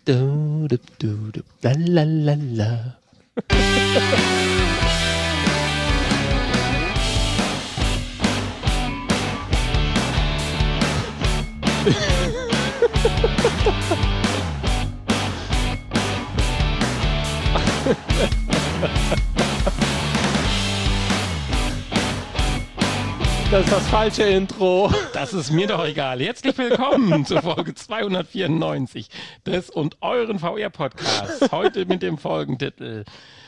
Du, du, du, du, la, la, la, la. Das ist das falsche Intro. Das ist mir doch egal. Herzlich willkommen zur Folge 294 des und euren VR-Podcasts. Heute mit dem Folgentitel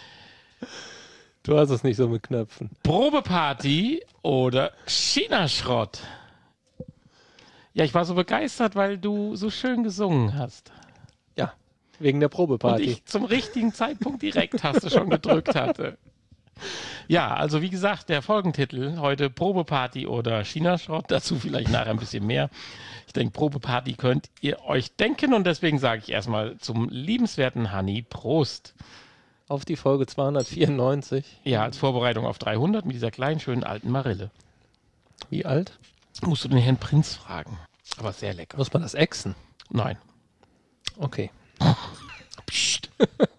Du hast es nicht so mit Knöpfen. Probeparty oder China-Schrott. Ja, ich war so begeistert, weil du so schön gesungen hast. Ja, wegen der Und Probeparty. ich zum richtigen Zeitpunkt die Rec-Taste schon gedrückt hatte. Ja, also wie gesagt, der Folgentitel heute Probeparty oder China-Schrott, dazu vielleicht nachher ein bisschen mehr. Ich denke, Probeparty könnt ihr euch denken und deswegen sage ich erstmal zum liebenswerten Hanni Prost. Auf die Folge 294. Ja, als Vorbereitung auf 300 mit dieser kleinen, schönen alten Marille. Wie alt? Musst du den Herrn Prinz fragen, aber sehr lecker. Muss man das ächzen? Nein. Okay. Psst.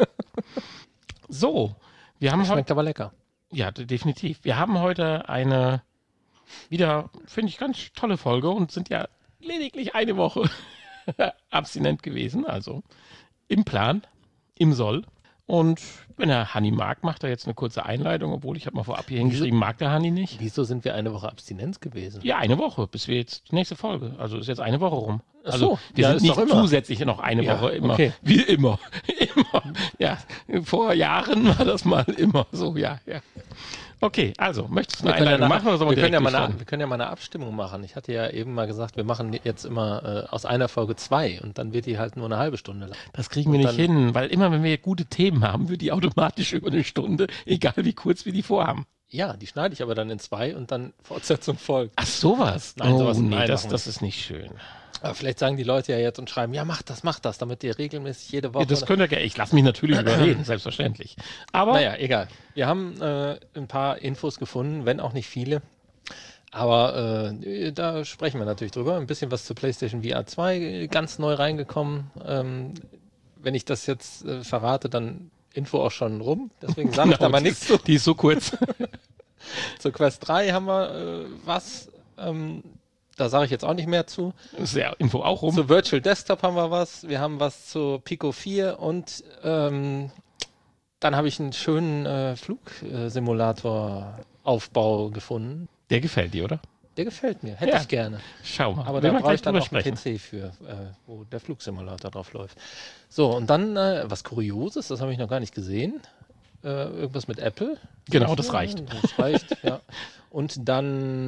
So, wir haben heute... Schmeckt aber lecker. Ja, definitiv. Wir haben heute eine wieder, finde ich, ganz tolle Folge und sind ja lediglich eine Woche abstinent gewesen, also im Plan, im Soll. Und wenn der Hanni mag, macht er jetzt eine kurze Einleitung, obwohl ich habe mal vorab hier hingeschrieben, mag der Hanni nicht. Wieso sind wir eine Woche Abstinenz gewesen? Ja, eine Woche, bis wir jetzt die nächste Folge. Also ist jetzt eine Woche rum. Ach Also so, wir ja, sind ist nicht doch immer. zusätzlich noch eine Ja, Woche immer. okay. Wie immer. Immer. Ja, vor Jahren war das mal immer so, ja. Okay, also, möchtest du eine Einleitung machen oder sollen wir können direkt ja mal eine Abstimmung machen. Ich hatte ja eben mal gesagt, wir machen jetzt immer aus einer Folge 2 und dann wird die halt nur eine halbe Stunde lang. Das kriegen wir nicht hin, weil immer, wenn wir gute Themen haben, wird die automatisch über eine Stunde, egal wie kurz wir die vorhaben. Ja, die schneide ich aber dann in 2 und dann Fortsetzung folgt. Ach, sowas? Nein, sowas nee, nein, das machen wir ist nicht schön. Aber vielleicht sagen die Leute ja jetzt und schreiben, ja, mach das, damit ihr regelmäßig jede Woche... Ja, das könnt ihr gerne. Ich lasse mich natürlich überreden, selbstverständlich. Aber Naja, egal. Wir haben ein paar Infos gefunden, wenn auch nicht viele. Aber da sprechen wir natürlich drüber. Ein bisschen was zur PlayStation VR 2, ganz neu reingekommen. Wenn ich das jetzt verrate, dann Info auch schon rum. Deswegen sage ich da mal nichts zu. Die ist so kurz. Zur Quest 3 haben wir was. Da sage ich jetzt auch nicht mehr zu. Ist ja Info auch rum. Zu Virtual Desktop haben wir was. Wir haben was zu Pico 4 und dann habe ich einen schönen Flugsimulator-Aufbau gefunden. Der gefällt dir, oder? Der gefällt mir. Hätte Ja. ich gerne. Schau mal. Aber Will da man brauche ich gleich dann drüber auch einen sprechen. PC für, wo der Flugsimulator drauf läuft. So, und dann was Kurioses, das habe ich noch gar nicht gesehen. Irgendwas mit Apple. Genau, das reicht. Das reicht, ja. Und dann,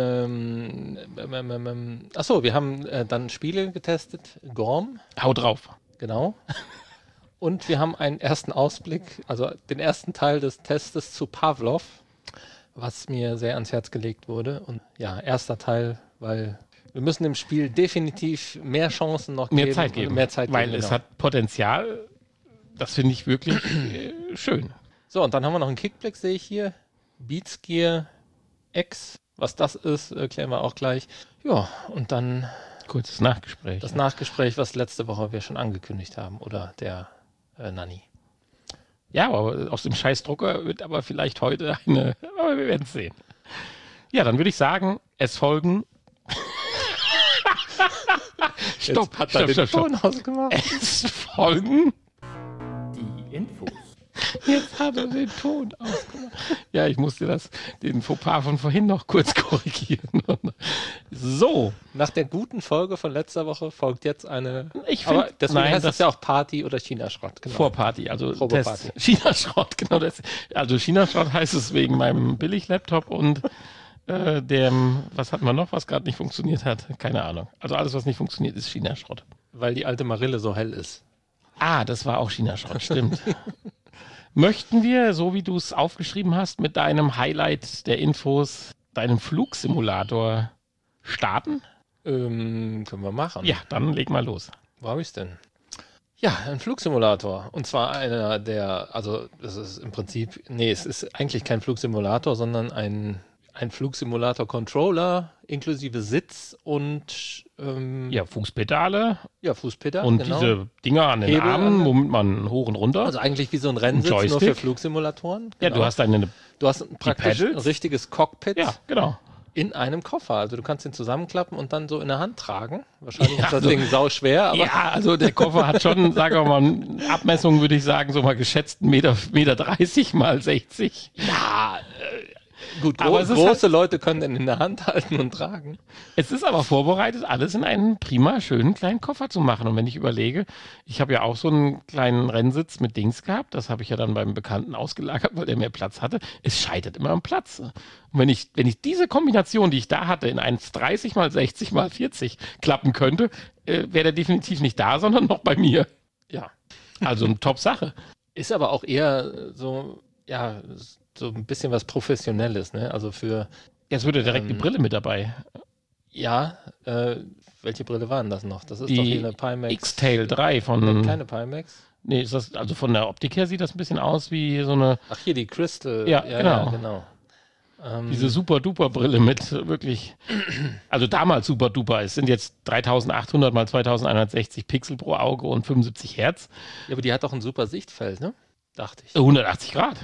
achso, wir haben dann Spiele getestet. Gorm, Hau drauf. genau. Und wir haben einen ersten Ausblick, also den ersten Teil des Testes zu Pavlov, was mir sehr ans Herz gelegt wurde. Und ja, erster Teil, weil wir müssen dem Spiel definitiv mehr Chancen noch Mehr geben. Zeit geben. Mehr Zeit weil geben, es genau. hat Potenzial. Das finde ich wirklich schön. So, und dann haben wir noch einen Kickblick, sehe ich hier. Beats Gear X, was das ist, erklären wir auch gleich. Ja, und dann Kurzes Nachgespräch. das Nachgespräch, was letzte Woche wir schon angekündigt haben, oder der Nanni. Ja, aber aus dem Scheißdrucker wird aber vielleicht heute eine... Aber wir werden es sehen. Ja, dann würde ich sagen, es folgen... Jetzt hat er den Ton ausgemacht. Es folgen... Die Infos. Jetzt hat er den Ton ausgemacht. Ja, ich musste den Fauxpas von vorhin noch kurz korrigieren. So. Nach der guten Folge von letzter Woche folgt jetzt eine... Ich aber finde, deswegen heißt das es ja auch Party oder China-Schrott. Genau. Vorparty, also Probeparty. China-Schrott, genau das. Also China-Schrott heißt es wegen meinem Billig-Laptop und dem, was hatten wir noch, was gerade nicht funktioniert hat? Keine Ahnung. Also alles, was nicht funktioniert, ist China-Schrott. Weil die alte Marille so hell ist. Ah, das war auch China-Schrott, stimmt. Möchten wir, so wie du es aufgeschrieben hast, mit deinem Highlight der Infos, deinen Flugsimulator starten? Können wir machen. Ja, dann leg mal los. Wo habe ich es denn? Ja, ein Flugsimulator. Und zwar einer der, also das ist im Prinzip, nee, es ist eigentlich kein Flugsimulator, sondern ein ein Flugsimulator-Controller inklusive Sitz und Ja, Fußpedale Fußpedal. und genau. diese Dinger an den Hebel Armen, womit man hoch und runter. Also eigentlich wie so ein Rennsitz, nur Joystick. für Flugsimulatoren. Ja, Genau. du hast Du hast praktisch ein Pedals. richtiges Cockpit Ja, genau. in einem Koffer. Also du kannst ihn zusammenklappen und dann so in der Hand tragen. Wahrscheinlich Ja, ist das also- Ding sau schwer, aber Ja, also der Koffer hat schon, sagen wir mal, Abmessungen würde ich sagen, so mal geschätzt 1,30 Meter mal 60. ja, gut, Aber es ist große Leute können den in der Hand halten und tragen. Es ist aber vorbereitet, alles in einen prima, schönen kleinen Koffer zu machen. Und wenn ich überlege, ich habe ja auch so einen kleinen Rennsitz mit Dings gehabt, das habe ich ja dann beim Bekannten ausgelagert, weil der mehr Platz hatte. Es scheitert immer am Platz. Und wenn ich diese Kombination, die ich da hatte, in 1,30 mal 60 mal 40 klappen könnte, wäre der definitiv nicht da, sondern noch bei mir. Ja. Also eine Top-Sache. Ist aber auch eher so, ja, so ein bisschen was Professionelles, ne? Also für, Jetzt wird ja direkt die Brille mit dabei. ja, welche Brille waren das noch? Das ist doch Die hier eine Pimax. X-Tail 3 Eine von. kleine Pimax. Nee, ist das, also von der Optik her sieht das ein bisschen aus wie so eine. Ach, hier die Crystal. Ja, genau. genau. Diese Super-Duper-Brille mit wirklich, also damals Super-Duper, es sind jetzt 3800 mal 2160 Pixel pro Auge und 75 Hertz, Ja, aber die hat doch ein super Sichtfeld, ne? Dachte ich. 180 Grad.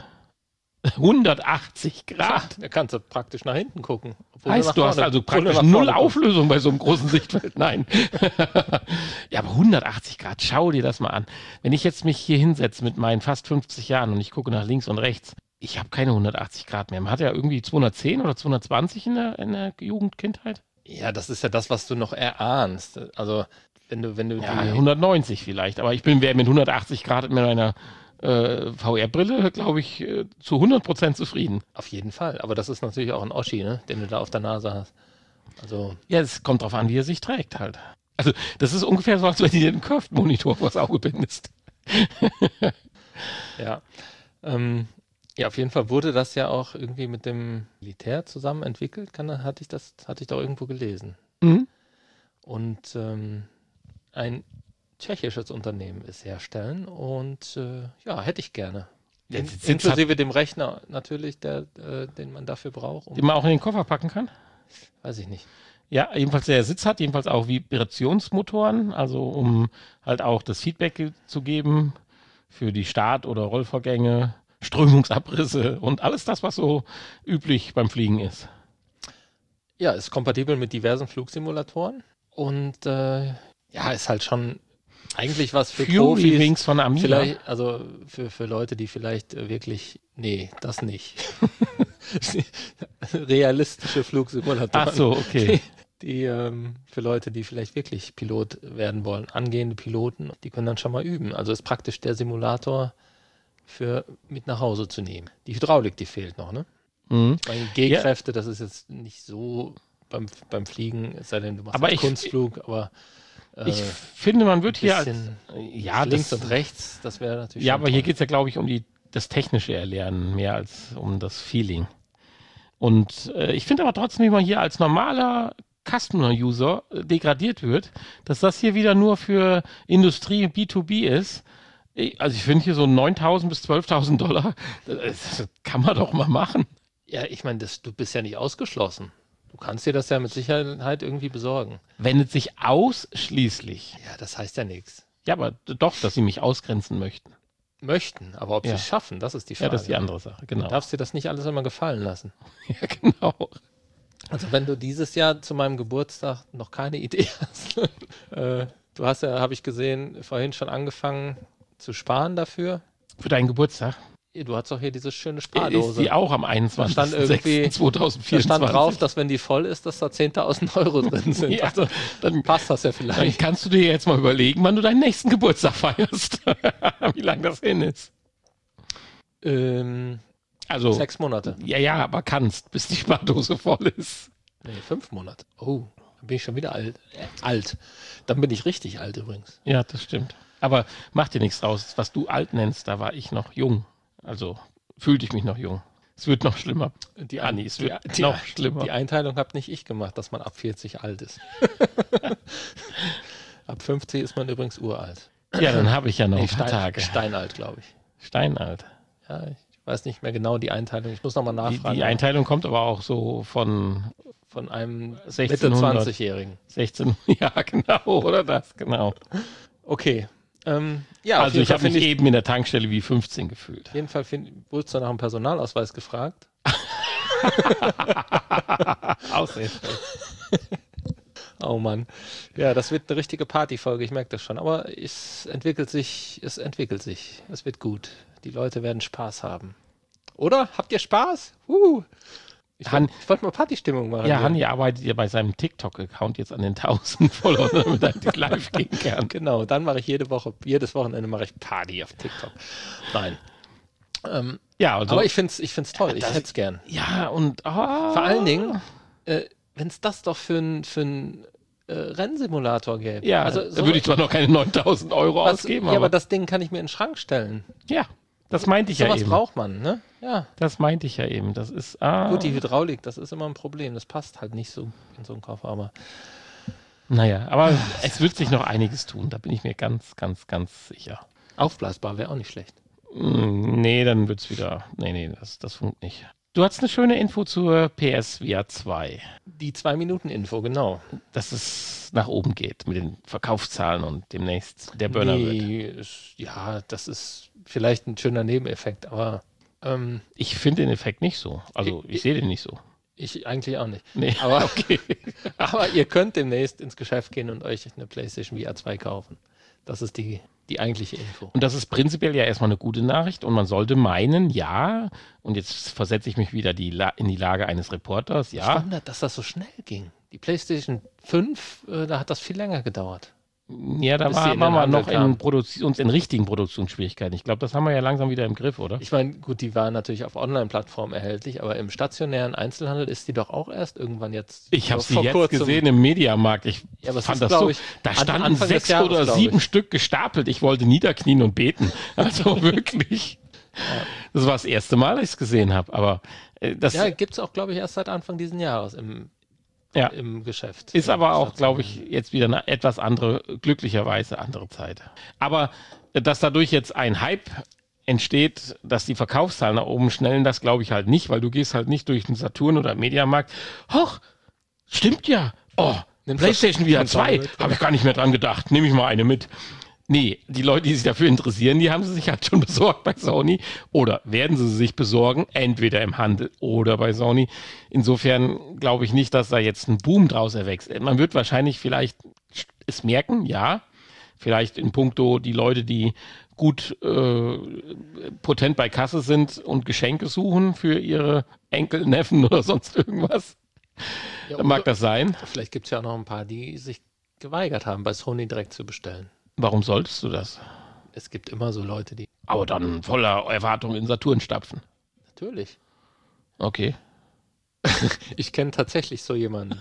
180 Grad. Da kannst du praktisch nach hinten gucken. Obwohl Heißt, du hast vorne- also obwohl du praktisch nach null vorne guckst. Auflösung bei so einem großen Sichtfeld. Nein. Ja, aber 180 Grad, schau dir das mal an. Wenn ich jetzt mich hier hinsetze mit meinen fast 50 Jahren und ich gucke nach links und rechts, ich habe keine 180 Grad mehr. Man hat ja irgendwie 210 oder 220 in der Jugendkindheit. Ja, das ist ja das, was du noch erahnst. Also, wenn du Ja, die, 190 vielleicht. Aber wäre mit 180 Grad mit meiner VR-Brille, glaube ich, zu 100% zufrieden. auf jeden Fall. Aber das ist natürlich auch ein Oschi, ne? Den du da auf der Nase hast. Also, Ja, es kommt drauf an, wie er sich trägt halt. Also, das ist ungefähr so, als wenn du dir einen Curved-Monitor vors Auge bindest. ja. Ja, auf jeden Fall wurde das ja auch irgendwie mit dem Militär zusammen entwickelt. Hatte ich doch irgendwo gelesen. Mhm. Und ein tschechisches Unternehmen ist herstellen und ja, hätte ich gerne. Ja, jetzt sind's Inklusive dem Rechner natürlich, den man dafür braucht. Den man auch in den Koffer packen kann. Weiß ich nicht. Ja, jedenfalls der Sitz hat, jedenfalls auch Vibrationsmotoren, also um halt auch das Feedback zu geben für die Start- oder Rollvorgänge, Strömungsabrisse und alles das, was so üblich beim Fliegen ist. Ja, ist kompatibel mit diversen Flugsimulatoren und ja, ist halt schon eigentlich was für Fury Profis. Wings von Amiga. Vielleicht, also für Leute, die vielleicht wirklich, nee, das nicht. Realistische Flugsimulatoren. Ach so, okay. Die für Leute, die vielleicht wirklich Pilot werden wollen, angehende Piloten, die können dann schon mal üben. Also ist praktisch der Simulator für mit nach Hause zu nehmen. Die Hydraulik, die fehlt noch, ne? Mhm. Ich meine, G-Kräfte, das ist jetzt nicht so beim Fliegen, es sei denn, du machst Aber einen Kunstflug, aber Ich finde, man wird hier als, bisschen ja, links das, und rechts, das wäre natürlich ja, schon aber hier toll. geht es ja, glaube ich, um das technische Erlernen mehr als um das Feeling. Und ich finde aber trotzdem, wie man hier als normaler Customer-User degradiert wird, dass das hier wieder nur für Industrie B2B ist. Also ich finde hier so 9.000 bis 12.000 $, das kann man doch mal machen. Ja, ich meine, du bist ja nicht ausgeschlossen. Du kannst dir das ja mit Sicherheit irgendwie besorgen. Wendet sich ausschließlich. Ja, das heißt ja nichts. Ja, aber doch, dass sie mich ausgrenzen möchten. Möchten, aber ob sie Ja. es schaffen, das ist die Ja, Frage. das ist die andere Sache, genau. Du darfst dir das nicht alles immer gefallen lassen. Ja, genau. Also wenn du dieses Jahr zu meinem Geburtstag noch keine Idee hast, du hast ja, habe ich gesehen, vorhin schon angefangen zu sparen dafür. Für deinen Geburtstag. Du hast doch hier diese schöne Ist Spardose. die auch am Da stand irgendwie- 21.06.2024. Da stand drauf, dass wenn die voll ist, dass da 10.000 Euro drin sind. Ja, Also dann, passt das ja dann vielleicht. kannst du dir jetzt mal überlegen, wann du deinen nächsten Geburtstag feierst. Wie lange das hin ist. Also, 6 Monate. ja, aber kannst, bis die Spardose voll ist. Nee, 5 Monate. Oh, dann bin ich schon wieder alt. Alt. Dann bin ich richtig alt übrigens. Ja, das stimmt. Aber mach dir nichts draus. Was du alt nennst, da war ich noch jung. Also fühlte ich mich noch jung. Es wird noch schlimmer. Die Anni, es wird noch schlimmer. Die Einteilung habe nicht ich gemacht, dass man ab 40 alt ist. Ab 50 ist man übrigens uralt. Ja, dann habe ich ja noch ein Nee, paar Tage. Steinalt, glaube ich. Steinalt. Ja, ich weiß nicht mehr genau die Einteilung. Ich muss nochmal nachfragen. Die Einteilung kommt aber auch so von einem 1600. Mitte 20-Jährigen. 16, ja genau, oder das, genau. Okay. Also ich habe mich eben in der Tankstelle wie 15 gefühlt. Auf jeden Fall wurdest du nach dem Personalausweis gefragt. Auch sehr schön. Oh Mann. Ja, das wird eine richtige Partyfolge, ich merke das schon. Aber es entwickelt sich. Es wird gut. Die Leute werden Spaß haben. Oder? Habt ihr Spaß? Ich wollte mal Partystimmung machen. Ja, Hanni arbeitet ja bei seinem TikTok-Account jetzt an den 1000 Followern, damit er endlich live gehen kann. Genau, dann mache ich jedes Wochenende mache ich Party auf TikTok. Nein. Aber ich finde es toll, ich hätte es gern. Ja, und vor allen Dingen, wenn es das doch für einen Rennsimulator gäbe. Ja, also da würde ich zwar noch keine 9.000 Euro ausgeben. Aber das Ding kann ich mir in den Schrank stellen. Ja, das meinte ich ja eben. Sowas braucht man, ne? Ja. Das meinte ich ja eben. Das ist, Gut, die Hydraulik, das ist immer ein Problem. Das passt halt nicht so in so einen Koffer, aber... Naja, aber es wird sich noch einiges tun. Da bin ich mir ganz, ganz, ganz sicher. Aufblasbar wäre auch nicht schlecht. Nee, dann wird's wieder... Nee, das funkt nicht. Du hast eine schöne Info zur PSVR 2. Die 2-Minuten-Info, genau. Dass es nach oben geht mit den Verkaufszahlen und demnächst der Burner wird. Ja, das ist vielleicht ein schöner Nebeneffekt, aber... ich finde den Effekt nicht so. Also ich sehe den nicht so. Ich eigentlich auch nicht. Nee, aber, okay. Aber ihr könnt demnächst ins Geschäft gehen und euch eine PlayStation VR 2 kaufen. Das ist die eigentliche Info. Und das ist prinzipiell ja erstmal eine gute Nachricht und man sollte meinen, ja, und jetzt versetze ich mich wieder in die Lage eines Reporters, ja. Ich wundere, dass das so schnell ging. Die PlayStation 5, da hat das viel länger gedauert. Ja, da waren wir noch in richtigen Produktionsschwierigkeiten. Ich glaube, das haben wir ja langsam wieder im Griff, oder? Ich meine, gut, die waren natürlich auf Online-Plattformen erhältlich, aber im stationären Einzelhandel ist die doch auch erst irgendwann jetzt. Ich habe sie jetzt gesehen im Mediamarkt. Ich fand das so. Da standen 6 oder 7 Stück gestapelt. Ich wollte niederknien und beten. Also wirklich. Ja. Das war das erste Mal, dass ich es gesehen habe. Aber das gibt es auch, glaube ich, erst seit Anfang dieses Jahres im Geschäft. Ist aber auch, glaube ich, jetzt wieder eine etwas andere, glücklicherweise andere Zeit. Aber dass dadurch jetzt ein Hype entsteht, dass die Verkaufszahlen nach oben schnellen, das glaube ich halt nicht, weil du gehst halt nicht durch den Saturn oder Mediamarkt. Hoch, stimmt ja. Oh, PlayStation VR 2, habe ich gar nicht mehr dran gedacht. Nehme ich mal eine mit. Nee, die Leute, die sich dafür interessieren, die haben sie sich halt schon besorgt bei Sony oder werden sie sich besorgen, entweder im Handel oder bei Sony. Insofern glaube ich nicht, dass da jetzt ein Boom draus erwächst. Man wird wahrscheinlich vielleicht es merken, ja, vielleicht in puncto die Leute, die gut potent bei Kasse sind und Geschenke suchen für ihre Enkel, Neffen oder sonst irgendwas. Ja, mag das sein. Vielleicht gibt es ja auch noch ein paar, die sich geweigert haben, bei Sony direkt zu bestellen. Warum solltest du das? Es gibt immer so Leute, die... Aber dann voller Erwartung in Saturn stapfen. Natürlich. Okay. Ich kenne tatsächlich so jemanden.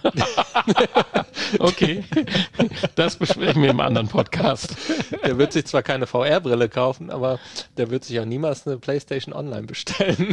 Okay. Das besprechen wir im anderen Podcast. Der wird sich zwar keine VR-Brille kaufen, aber der wird sich auch niemals eine PlayStation Online bestellen.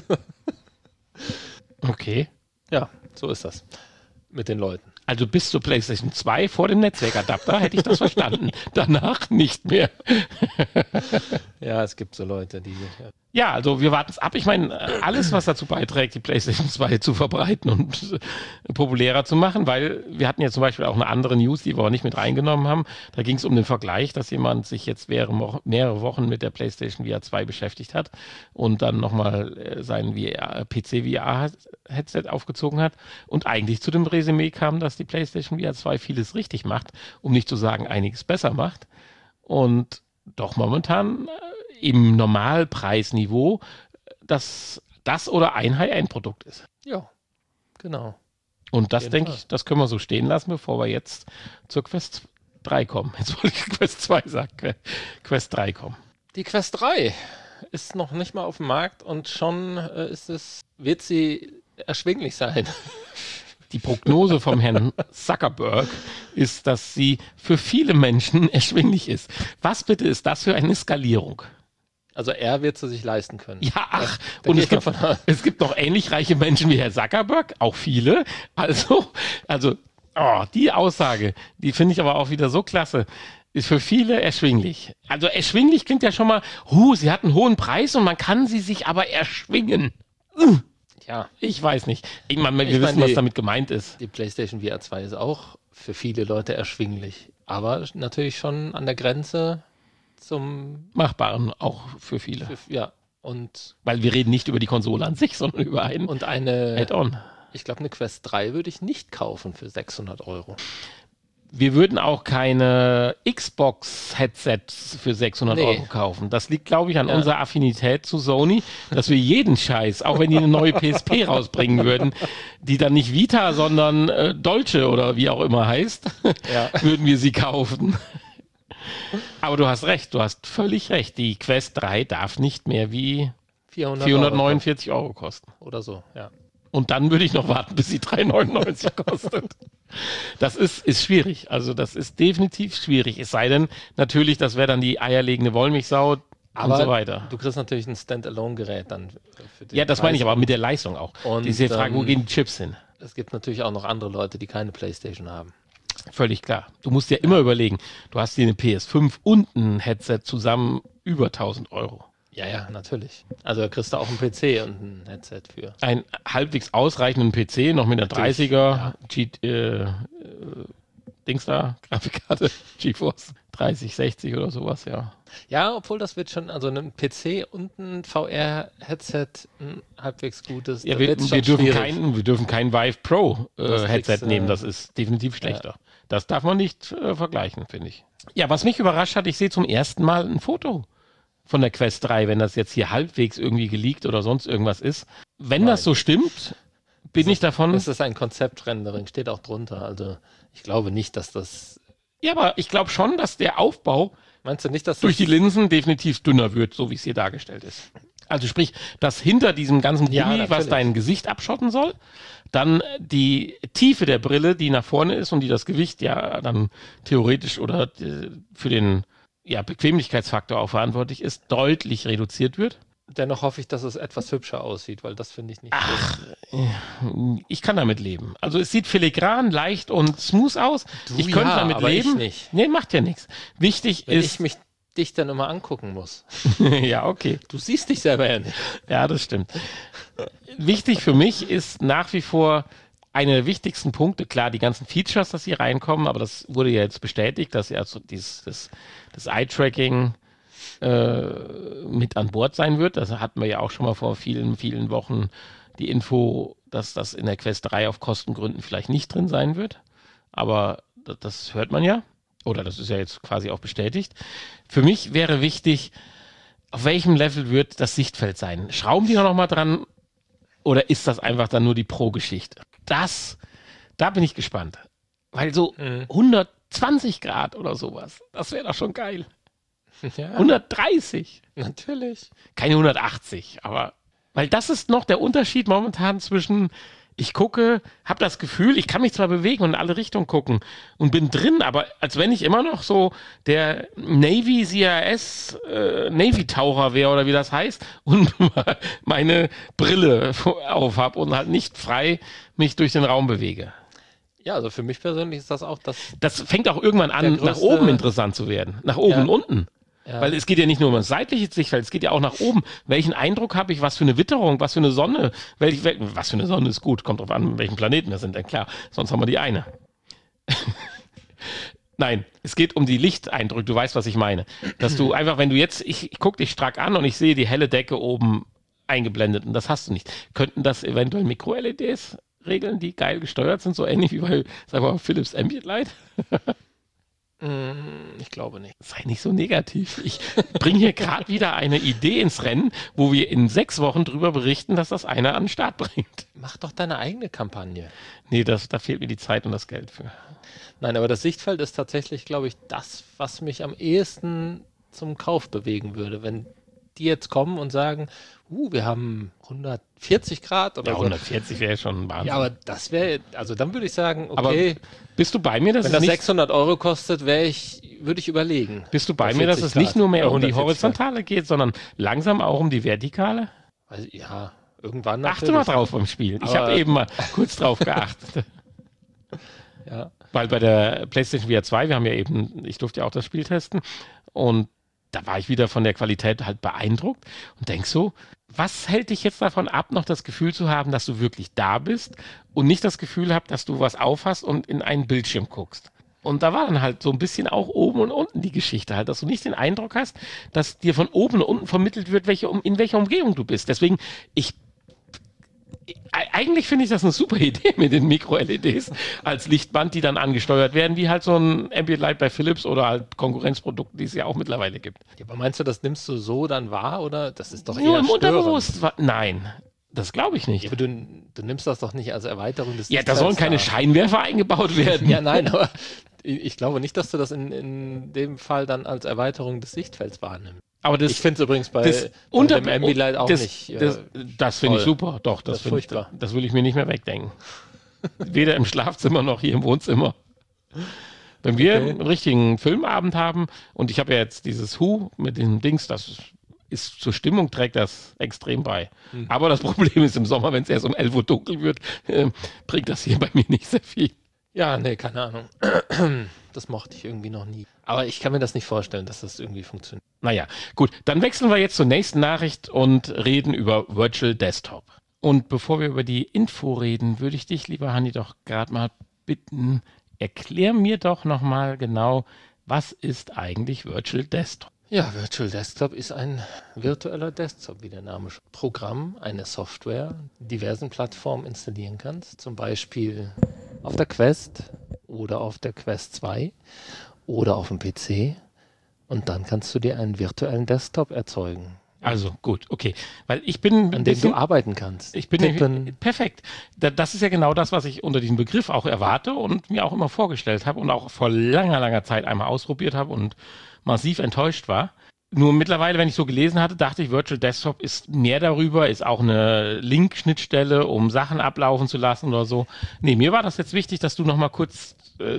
Okay. Ja, so ist das mit den Leuten. Also bis zur PlayStation 2 vor dem Netzwerkadapter hätte ich das verstanden. Danach nicht mehr. Ja, es gibt so Leute, die... Ja, also wir warten es ab. Ich meine, alles, was dazu beiträgt, die PlayStation 2 zu verbreiten und populärer zu machen, weil wir hatten ja zum Beispiel auch eine andere News, die wir aber nicht mit reingenommen haben. Da ging es um den Vergleich, dass jemand sich jetzt mehrere Wochen mit der PlayStation VR 2 beschäftigt hat und dann nochmal sein PC-VR-Headset aufgezogen hat und eigentlich zu dem Resümee kam, dass die PlayStation VR 2 vieles richtig macht, um nicht zu sagen, einiges besser macht und doch momentan im Normalpreisniveau das oder ein High-End-Produkt ist. Ja, genau. Und das denke ich, das können wir so stehen lassen, bevor wir jetzt zur Quest 3 kommen. Jetzt wollte ich Quest 2 sagen, Quest 3 kommen. Die Quest 3 ist noch nicht mal auf dem Markt und schon wird sie erschwinglich sein. Die Prognose vom Herrn Zuckerberg ist, dass sie für viele Menschen erschwinglich ist. Was bitte ist das für eine Skalierung? Also er wird sie sich leisten können. Ja, ach, und es gibt noch ähnlich reiche Menschen wie Herr Zuckerberg, auch viele. Also die Aussage, die finde ich aber auch wieder so klasse. ist für viele erschwinglich. Also erschwinglich klingt ja schon mal, sie hat einen hohen Preis und man kann sie sich aber erschwingen. Ja. Ich weiß nicht. Wir wissen, was damit gemeint ist. Die PlayStation VR 2 ist auch für viele Leute erschwinglich, aber natürlich schon an der Grenze zum Machbaren, auch für viele. Und weil wir reden nicht über die Konsole an sich, sondern über ein Add-on. Ich glaube, eine Quest 3 würde ich nicht kaufen für 600 €. Wir würden auch keine Xbox-Headsets für 600 € kaufen. Das liegt, glaube ich, an unserer Affinität zu Sony, dass wir jeden Scheiß, auch wenn die eine neue PSP rausbringen würden, die dann nicht Vita, sondern Dolce oder wie auch immer heißt, würden wir sie kaufen. Aber du hast recht, du hast völlig recht. Die Quest 3 darf nicht mehr wie 449 € kosten. Oder so, ja. Und dann würde ich noch warten, bis sie 3,99 kostet. Das ist schwierig. Also das ist definitiv schwierig. Es sei denn, natürlich, das wäre dann die eierlegende Wollmilchsau und so weiter. Du kriegst natürlich ein Standalone-Gerät dann. Ja, das meine ich aber mit der Leistung auch. Und diese Frage, wo gehen die Chips hin? Es gibt natürlich auch noch andere Leute, die keine PlayStation haben. Völlig klar. Du musst ja immer überlegen, du hast dir eine PS5 und ein Headset zusammen über 1.000 €. Ja, natürlich. Also da kriegst du auch einen PC und ein Headset für. Einen halbwegs ausreichenden PC, noch mit einer 30er Dings da, Grafikkarte, GeForce 3060 oder sowas, ja. Ja, obwohl das wird schon, also ein PC und ein VR-Headset, ein halbwegs gutes. Ja, wir dürfen kein Vive Pro Headset nehmen, das ist definitiv schlechter. Ja. Das darf man nicht vergleichen, finde ich. Ja, was mich überrascht hat, ich sehe zum ersten Mal ein Foto von der Quest 3, wenn das jetzt hier halbwegs irgendwie geleakt oder sonst irgendwas ist. Wenn das so stimmt, bin ich davon... Das ist ein Konzeptrendering, steht auch drunter. Also ich glaube nicht, dass das... Ja, aber ich glaube schon, dass der Aufbau Meinst du nicht, dass durch die Linsen definitiv dünner wird, so wie es hier dargestellt ist. Also sprich, dass hinter diesem ganzen Gummi, was dein Gesicht abschotten soll, dann die Tiefe der Brille, die nach vorne ist und die das Gewicht ja dann theoretisch oder für den Bequemlichkeitsfaktor auch verantwortlich ist, deutlich reduziert wird. Dennoch hoffe ich, dass es etwas hübscher aussieht, weil das finde ich nicht ich kann damit leben. Also es sieht filigran, leicht und smooth aus. Ich könnte damit leben. Ich nicht. Nee, macht ja nichts. Wichtig Wenn ist... ich dich dann immer angucken muss. Ja, okay. Du siehst dich selber ja nicht. Ja, das stimmt. Wichtig für mich ist nach wie vor einer der wichtigsten Punkte, klar, die ganzen Features, dass sie reinkommen, aber das wurde ja jetzt bestätigt, dass ja so das Eye-Tracking mit an Bord sein wird. Das hatten wir ja auch schon mal vor vielen, vielen Wochen die Info, dass das in der Quest 3 auf Kostengründen vielleicht nicht drin sein wird. Aber das hört man ja. Oder das ist ja jetzt quasi auch bestätigt. Für mich wäre wichtig, auf welchem Level wird das Sichtfeld sein? Schrauben die noch mal dran oder ist das einfach dann nur die Pro-Geschichte? Da bin ich gespannt. Weil so 120 Grad oder sowas, das wäre doch schon geil. Ja. 130. Natürlich. Keine 180, aber weil das ist noch der Unterschied momentan zwischen ich gucke, habe das Gefühl, ich kann mich zwar bewegen und in alle Richtungen gucken und bin drin, aber als wenn ich immer noch so der Navy CRS Navy Taucher wäre oder wie das heißt und meine Brille auf habe und halt nicht frei mich durch den Raum bewege. Ja, also für mich persönlich ist das auch das fängt auch irgendwann an, nach oben interessant zu werden. Nach oben und unten. Ja. Weil es geht ja nicht nur um das seitliche Sichtfeld, es geht ja auch nach oben. Welchen Eindruck habe ich, was für eine Witterung, was für eine Sonne, was für eine Sonne ist gut, kommt drauf an, welchen Planeten wir sind, denn klar, sonst haben wir die eine. Nein, es geht um die Lichteindrücke, du weißt, was ich meine. Dass du einfach, wenn du jetzt, ich gucke dich stark an und ich sehe die helle Decke oben eingeblendet und das hast du nicht. Könnten das eventuell Mikro-LEDs regeln, die geil gesteuert sind, so ähnlich wie bei, sagen wir mal, Philips Ambient Light? Ich glaube nicht. Sei nicht so negativ. Ich bringe hier gerade wieder eine Idee ins Rennen, wo wir in 6 Wochen drüber berichten, dass das einer an den Start bringt. Mach doch deine eigene Kampagne. Nee, da fehlt mir die Zeit und das Geld für. Nein, aber das Sichtfeld ist tatsächlich, glaube ich, das, was mich am ehesten zum Kauf bewegen würde. Wenn die jetzt kommen und sagen, wir haben 140 Grad oder ja, 140 wäre schon ein Wahnsinn. Ja, aber das wäre, also dann würde ich sagen, okay. Aber bist du bei mir, dass wenn das 600 € kostet, würde ich überlegen. Bist du bei mir, dass es nicht nur mehr um die Horizontale geht, sondern langsam auch um die Vertikale? Also, ja, irgendwann natürlich. Achte mal drauf beim Spielen. Ich habe eben mal kurz drauf geachtet. Ja. weil bei der PlayStation VR 2, ich durfte ja auch das Spiel testen und da war ich wieder von der Qualität halt beeindruckt und denk so, was hält dich jetzt davon ab, noch das Gefühl zu haben, dass du wirklich da bist und nicht das Gefühl hast, dass du was aufhast und in einen Bildschirm guckst? Und da war dann halt so ein bisschen auch oben und unten die Geschichte halt, dass du nicht den Eindruck hast, dass dir von oben und unten vermittelt wird, in welcher Umgebung du bist. Deswegen, eigentlich finde ich das eine super Idee mit den Micro-LEDs als Lichtband, die dann angesteuert werden, wie halt so ein Ambient Light bei Philips oder halt Konkurrenzprodukte, die es ja auch mittlerweile gibt. Ja, aber meinst du, das nimmst du so dann wahr, oder? Das ist doch Nur eher im störend. Unterbewusstsein. Nein, das glaube ich nicht. Ja, aber du nimmst das doch nicht als Erweiterung des Ja, da sollen keine Scheinwerfer eingebaut werden. Ja, nein, aber ich glaube nicht, dass du das in dem Fall dann als Erweiterung des Sichtfelds wahrnimmst. Aber Ich finde es übrigens bei dem Ambient Light auch nicht. Das finde ich super. Doch, das ist furchtbar. Das will ich mir nicht mehr wegdenken. Weder im Schlafzimmer noch hier im Wohnzimmer. Wenn wir einen richtigen Filmabend haben und ich habe ja jetzt dieses Who mit dem Dings, das ist zur Stimmung, trägt das extrem bei. Aber das Problem ist im Sommer, wenn es erst um 11 Uhr dunkel wird, bringt das hier bei mir nicht sehr viel. Ja, nee, keine Ahnung. Das mochte ich irgendwie noch nie. Aber ich kann mir das nicht vorstellen, dass das irgendwie funktioniert. Naja, gut, dann wechseln wir jetzt zur nächsten Nachricht und reden über Virtual Desktop. Und bevor wir über die Info reden, würde ich dich, lieber Hanni, doch gerade mal bitten, erklär mir doch nochmal genau, was ist eigentlich Virtual Desktop? Ja, Virtual Desktop ist ein virtueller Desktop, wie der Name schon. Programm, eine Software, diversen Plattformen installieren kannst, zum Beispiel auf der Quest oder auf der Quest 2 oder auf dem PC und dann kannst du dir einen virtuellen Desktop erzeugen. Also gut, okay, weil ich bin an dem du arbeiten kannst. Ich bin perfekt. Das ist ja genau das, was ich unter diesem Begriff auch erwarte und mir auch immer vorgestellt habe und auch vor langer, langer Zeit einmal ausprobiert habe und massiv enttäuscht war. Nur mittlerweile, wenn ich so gelesen hatte, dachte ich, Virtual Desktop ist mehr darüber, ist auch eine Link-Schnittstelle, um Sachen ablaufen zu lassen oder so. Nee, mir war das jetzt wichtig, dass du nochmal kurz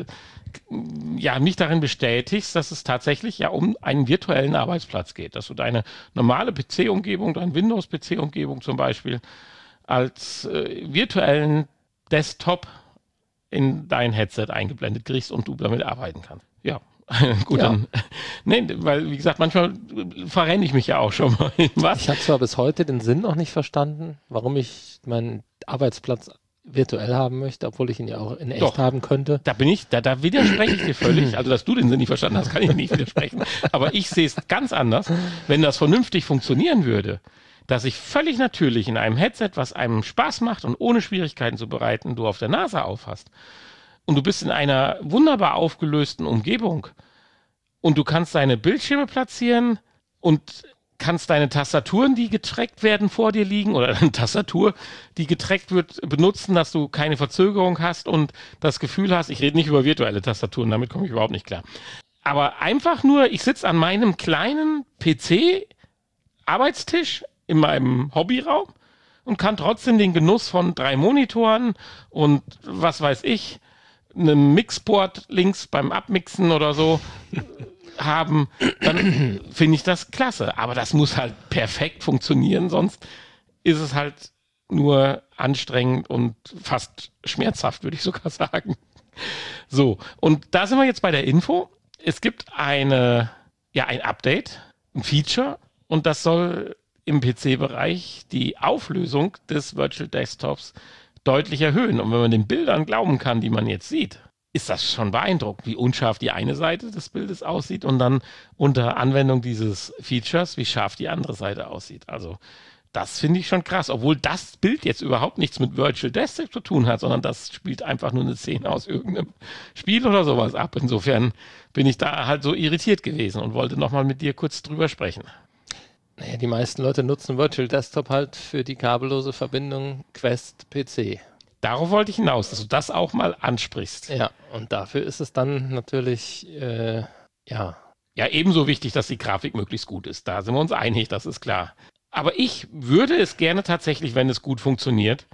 mich darin bestätigst, dass es tatsächlich ja um einen virtuellen Arbeitsplatz geht, dass du deine normale PC-Umgebung, deine Windows-PC-Umgebung zum Beispiel als virtuellen Desktop in dein Headset eingeblendet kriegst und du damit arbeiten kannst. Ja. Gut, ja. Dann. Nee, weil, wie gesagt, manchmal verrenne ich mich ja auch schon mal in was. Ich habe zwar bis heute den Sinn noch nicht verstanden, warum ich meinen Arbeitsplatz virtuell haben möchte, obwohl ich ihn ja auch in echt haben könnte. Da widerspreche ich dir völlig. Also, dass du den Sinn nicht verstanden hast, kann ich nicht widersprechen. Aber ich sehe es ganz anders. Wenn das vernünftig funktionieren würde, dass ich völlig natürlich in einem Headset, was einem Spaß macht und ohne Schwierigkeiten zu bereiten, du auf der Nase aufhast. Und du bist in einer wunderbar aufgelösten Umgebung und du kannst deine Bildschirme platzieren und kannst deine Tastaturen, die getrackt werden, vor dir liegen oder eine Tastatur, die getrackt wird, benutzen, dass du keine Verzögerung hast und das Gefühl hast, ich rede nicht über virtuelle Tastaturen, damit komme ich überhaupt nicht klar. Aber einfach nur, ich sitze an meinem kleinen PC-Arbeitstisch in meinem Hobbyraum und kann trotzdem den Genuss von 3 Monitoren und was weiß ich, einem Mixport links beim Abmixen oder so haben, dann finde ich das klasse. Aber das muss halt perfekt funktionieren, sonst ist es halt nur anstrengend und fast schmerzhaft, würde ich sogar sagen. So, und da sind wir jetzt bei der Info. Es gibt ein Update, ein Feature, und das soll im PC-Bereich die Auflösung des Virtual Desktops deutlich erhöhen. Und wenn man den Bildern glauben kann, die man jetzt sieht, ist das schon beeindruckend, wie unscharf die eine Seite des Bildes aussieht und dann unter Anwendung dieses Features, wie scharf die andere Seite aussieht. Also das finde ich schon krass, obwohl das Bild jetzt überhaupt nichts mit Virtual Desktop zu tun hat, sondern das spielt einfach nur eine Szene aus irgendeinem Spiel oder sowas ab. Insofern bin ich da halt so irritiert gewesen und wollte nochmal mit dir kurz drüber sprechen. Naja, die meisten Leute nutzen Virtual Desktop halt für die kabellose Verbindung Quest-PC. Darauf wollte ich hinaus, dass du das auch mal ansprichst. Ja, und dafür ist es dann natürlich, Ja, ebenso wichtig, dass die Grafik möglichst gut ist. Da sind wir uns einig, das ist klar. Aber ich würde es gerne tatsächlich, wenn es gut funktioniert,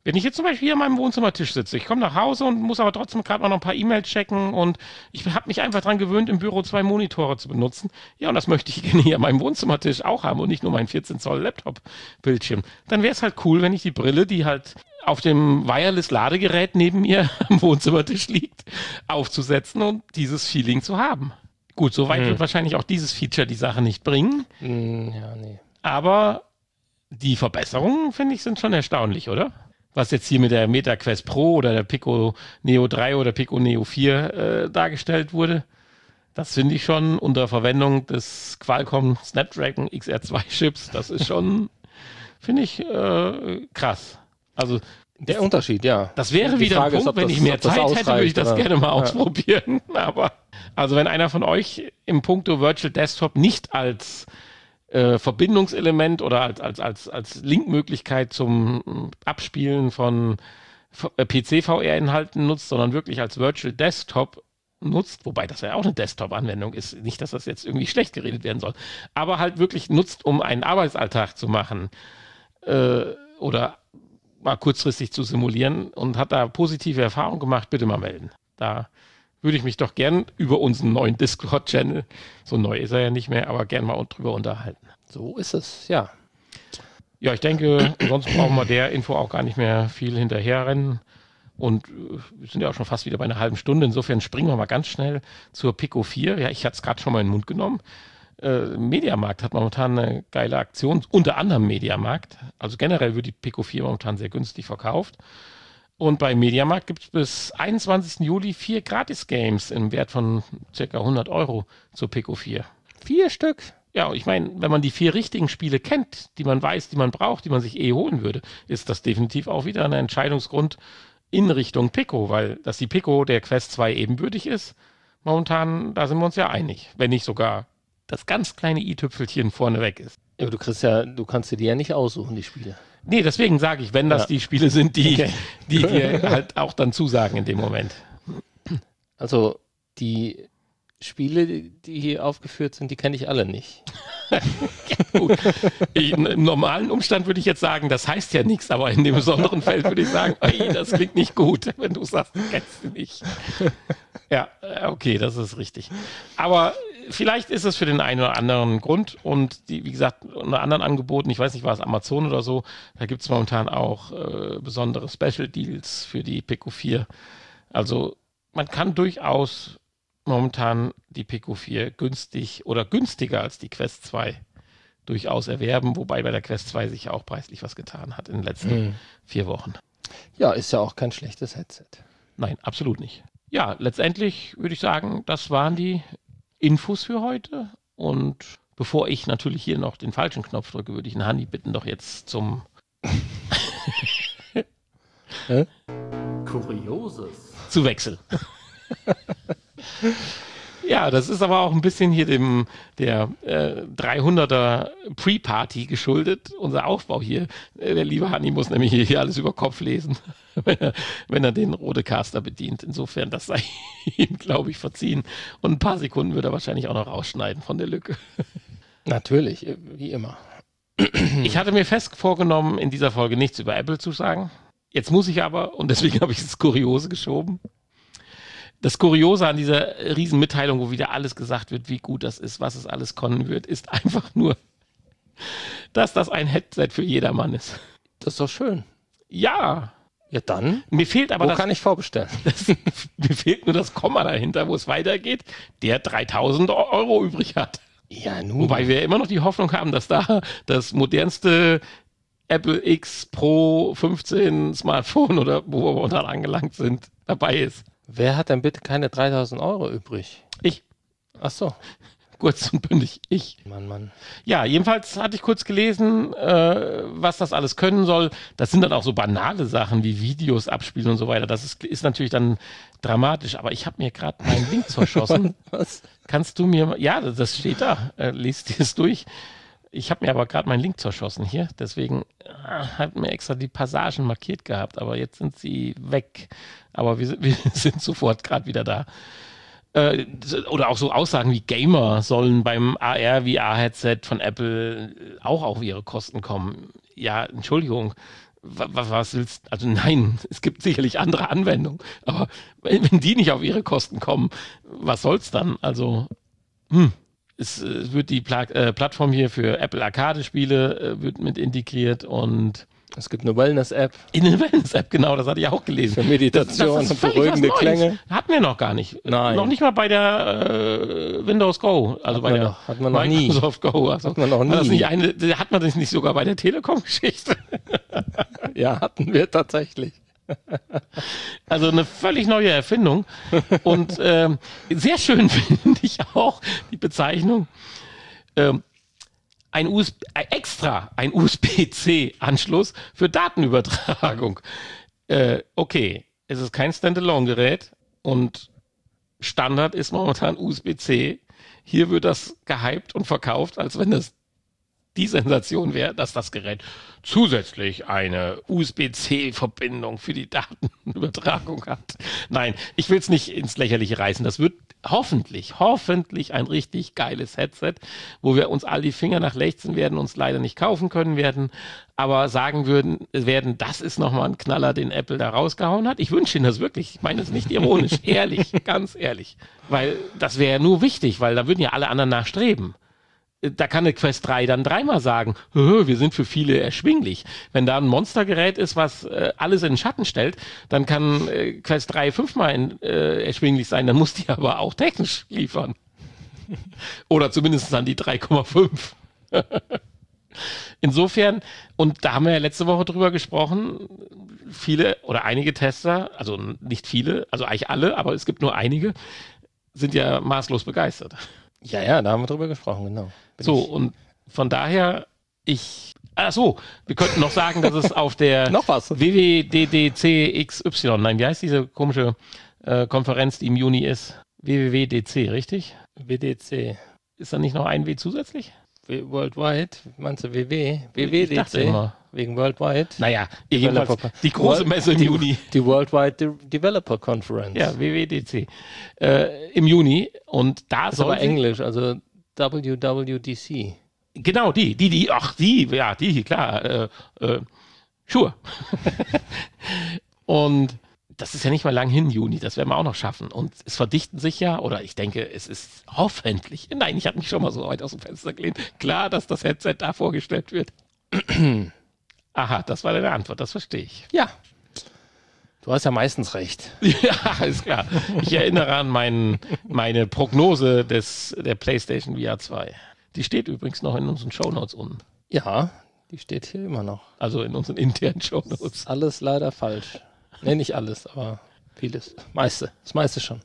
Wenn ich jetzt zum Beispiel hier an meinem Wohnzimmertisch sitze, ich komme nach Hause und muss aber trotzdem gerade mal noch ein paar E-Mails checken und ich habe mich einfach dran gewöhnt, im Büro 2 Monitore zu benutzen. Ja, und das möchte ich gerne hier an meinem Wohnzimmertisch auch haben und nicht nur meinen 14 Zoll Laptop-Bildschirm. Dann wäre es halt cool, wenn ich die Brille, die halt auf dem Wireless-Ladegerät neben mir am Wohnzimmertisch liegt, aufzusetzen und dieses Feeling zu haben. Gut, soweit wird wahrscheinlich auch dieses Feature die Sache nicht bringen. Ja, nee. Aber die Verbesserungen, finde ich, sind schon erstaunlich, oder? Was jetzt hier mit der MetaQuest Pro oder der Pico Neo 3 oder Pico Neo 4 dargestellt wurde, das finde ich schon unter Verwendung des Qualcomm Snapdragon XR2 Chips, das ist schon, finde ich, krass. Also der Unterschied, ja. Das wäre wieder ein Punkt, wenn ich mehr Zeit hätte, würde ich das gerne mal ausprobieren. Aber also wenn einer von euch im Puncto Virtual Desktop nicht als Verbindungselement oder als Linkmöglichkeit zum Abspielen von PC-VR-Inhalten nutzt, sondern wirklich als Virtual Desktop nutzt, wobei das ja auch eine Desktop-Anwendung ist, nicht, dass das jetzt irgendwie schlecht geredet werden soll, aber halt wirklich nutzt, um einen Arbeitsalltag zu machen oder mal kurzfristig zu simulieren und hat da positive Erfahrungen gemacht, bitte mal melden. Da würde ich mich doch gern über unseren neuen Discord-Channel, so neu ist er ja nicht mehr, aber gern mal drüber unterhalten. So ist es, ja. Ja, ich denke, sonst brauchen wir der Info auch gar nicht mehr viel hinterherrennen. Und wir sind ja auch schon fast wieder bei einer halben Stunde. Insofern springen wir mal ganz schnell zur Pico 4. Ja, ich hatte es gerade schon mal in den Mund genommen. Mediamarkt hat momentan eine geile Aktion, unter anderem Mediamarkt. Also generell wird die Pico 4 momentan sehr günstig verkauft. Und bei Mediamarkt gibt es bis 21. Juli 4 Gratis-Games im Wert von ca. 100 € zur Pico 4. 4 Stück? Ja, ich meine, wenn man die 4 richtigen Spiele kennt, die man weiß, die man braucht, die man sich holen würde, ist das definitiv auch wieder ein Entscheidungsgrund in Richtung Pico, weil dass die Pico der Quest 2 ebenbürtig ist, momentan, da sind wir uns ja einig. Wenn nicht sogar das ganz kleine i-Tüpfelchen vorne weg ist. Ja, du kannst dir die ja nicht aussuchen, die Spiele. Nee, deswegen sage ich, wenn das die Spiele sind, die dir halt auch dann zusagen in dem Moment. Also die Spiele, die hier aufgeführt sind, die kenne ich alle nicht. Ja, gut. Im normalen Umstand würde ich jetzt sagen, das heißt ja nichts, aber in dem besonderen Feld würde ich sagen, ey, das klingt nicht gut, wenn du sagst, das kennst du nicht. Ja, okay, das ist richtig. Aber vielleicht ist es für den einen oder anderen Grund und wie gesagt, unter anderen Angeboten, ich weiß nicht, war es Amazon oder so, da gibt es momentan auch besondere Special Deals für die Pico 4. Also man kann durchaus momentan die Pico 4 günstig oder günstiger als die Quest 2 durchaus erwerben, wobei bei der Quest 2 sich ja auch preislich was getan hat in den letzten 4 Wochen. Ja, ist ja auch kein schlechtes Headset. Nein, absolut nicht. Ja, letztendlich würde ich sagen, das waren die Infos für heute. Und bevor ich natürlich hier noch den falschen Knopf drücke, würde ich den Hanni bitten, doch jetzt zum Kurioses zu wechseln. Ja, das ist aber auch ein bisschen hier der 300er Pre-Party geschuldet. Unser Aufbau hier. Der liebe Hanni muss nämlich hier alles über Kopf lesen, wenn er den Rodecaster bedient. Insofern, das sei ihm, glaube ich, verziehen. Und ein paar Sekunden wird er wahrscheinlich auch noch rausschneiden von der Lücke. Natürlich, wie immer. Ich hatte mir fest vorgenommen, in dieser Folge nichts über Apple zu sagen. Jetzt muss ich aber, und deswegen habe ich das Kuriose geschoben. Das Kuriose an dieser Riesenmitteilung, wo wieder alles gesagt wird, wie gut das ist, was es alles können wird, ist einfach nur, dass das ein Headset für jedermann ist. Das ist doch schön. Ja. Ja, dann. Mir fehlt aber kann ich vorbestellen? Mir fehlt nur das Komma dahinter, wo es weitergeht, der 3.000 € übrig hat. Ja, nun. Wobei wir immer noch die Hoffnung haben, dass da das modernste Apple X Pro 15 Smartphone oder wo wir momentan angelangt sind, dabei ist. Wer hat denn bitte keine 3.000 € übrig? Ich. Ach so. Kurz und bündig, ich. Mann. Ja, jedenfalls hatte ich kurz gelesen, was das alles können soll. Das sind dann auch so banale Sachen wie Videos abspielen und so weiter. Das ist natürlich dann dramatisch. Aber ich habe mir gerade meinen Link zerschossen. Was? Kannst du mir... Ja, das steht da. Lies dir es durch. Ich habe mir aber gerade meinen Link zerschossen hier. Deswegen hat mir extra die Passagen markiert gehabt. Aber jetzt sind sie weg. Aber wir sind sofort gerade wieder da. Oder auch so Aussagen wie Gamer sollen beim AR-VR-Headset von Apple auch auf ihre Kosten kommen. Ja, Entschuldigung. was willst, also nein, es gibt sicherlich andere Anwendungen, aber wenn die nicht auf ihre Kosten kommen, was soll's dann? Also, es wird die Plattform hier für Apple Arcade-Spiele wird mit integriert und es gibt eine Wellness-App. In eine Wellness-App, genau, das hatte ich auch gelesen. Für Meditation und beruhigende Klänge. Hatten wir noch gar nicht. Nein. Noch nicht mal bei der Windows Go. Also bei der hat man noch Microsoft nie. Go. Also, hat man noch nie. Hat man das nicht sogar bei der Telekom-Geschichte? Ja, hatten wir tatsächlich. Also eine völlig neue Erfindung. Und sehr schön finde ich auch die Bezeichnung. Ein USB-C-Anschluss für Datenübertragung. Okay, es ist kein Standalone-Gerät und Standard ist momentan USB-C. Hier wird das gehypt und verkauft, als wenn das die Sensation wäre, dass das Gerät zusätzlich eine USB-C-Verbindung für die Datenübertragung hat. Nein, ich will es nicht ins Lächerliche reißen. Das wird hoffentlich ein richtig geiles Headset, wo wir uns all die Finger nach lechzen werden, uns leider nicht kaufen können werden, aber sagen werden, das ist nochmal ein Knaller, den Apple da rausgehauen hat. Ich wünsche Ihnen das wirklich. Ich meine es nicht ironisch, ehrlich, ganz ehrlich. Weil das wäre ja nur wichtig, weil da würden ja alle anderen nachstreben. Da kann eine Quest 3 dann dreimal sagen, wir sind für viele erschwinglich. Wenn da ein Monstergerät ist, was alles in den Schatten stellt, dann kann Quest 3 fünfmal erschwinglich sein, dann muss die aber auch technisch liefern. Oder zumindest dann die 3,5. Insofern, und da haben wir ja letzte Woche drüber gesprochen, viele oder einige Tester, also nicht viele, also eigentlich alle, aber es gibt nur einige, sind ja maßlos begeistert. Ja, da haben wir drüber gesprochen, genau. Und von daher, wir könnten noch sagen, dass es auf der noch was? WWDC-XY, nein, wie heißt diese komische Konferenz, die im Juni ist? WWDC, richtig? WDC. Ist da nicht noch ein W zusätzlich? Worldwide, meinst du WWDC? Ich dachte immer. Wegen Worldwide? Naja, jedenfalls die große Messe im Juni. Die Worldwide Developer Conference. Ja, WWDC. Im Juni. Und da ist aber Englisch, also WWDC. Genau, die, klar. Sure. Und das ist ja nicht mal lang hin, Juni, das werden wir auch noch schaffen. Und es verdichten sich ja, oder ich denke, es ist hoffentlich, nein, ich habe mich schon mal so weit aus dem Fenster gelehnt, klar, dass das Headset da vorgestellt wird. Aha, das war deine Antwort, das verstehe ich. Ja. Du hast ja meistens recht. Ja, ist klar. Ich erinnere an meine Prognose der PlayStation VR 2. Die steht übrigens noch in unseren Shownotes unten. Ja, die steht hier immer noch. Also in unseren internen Shownotes. Das ist alles leider falsch. Nee, nicht alles, aber vieles. Das meiste schon.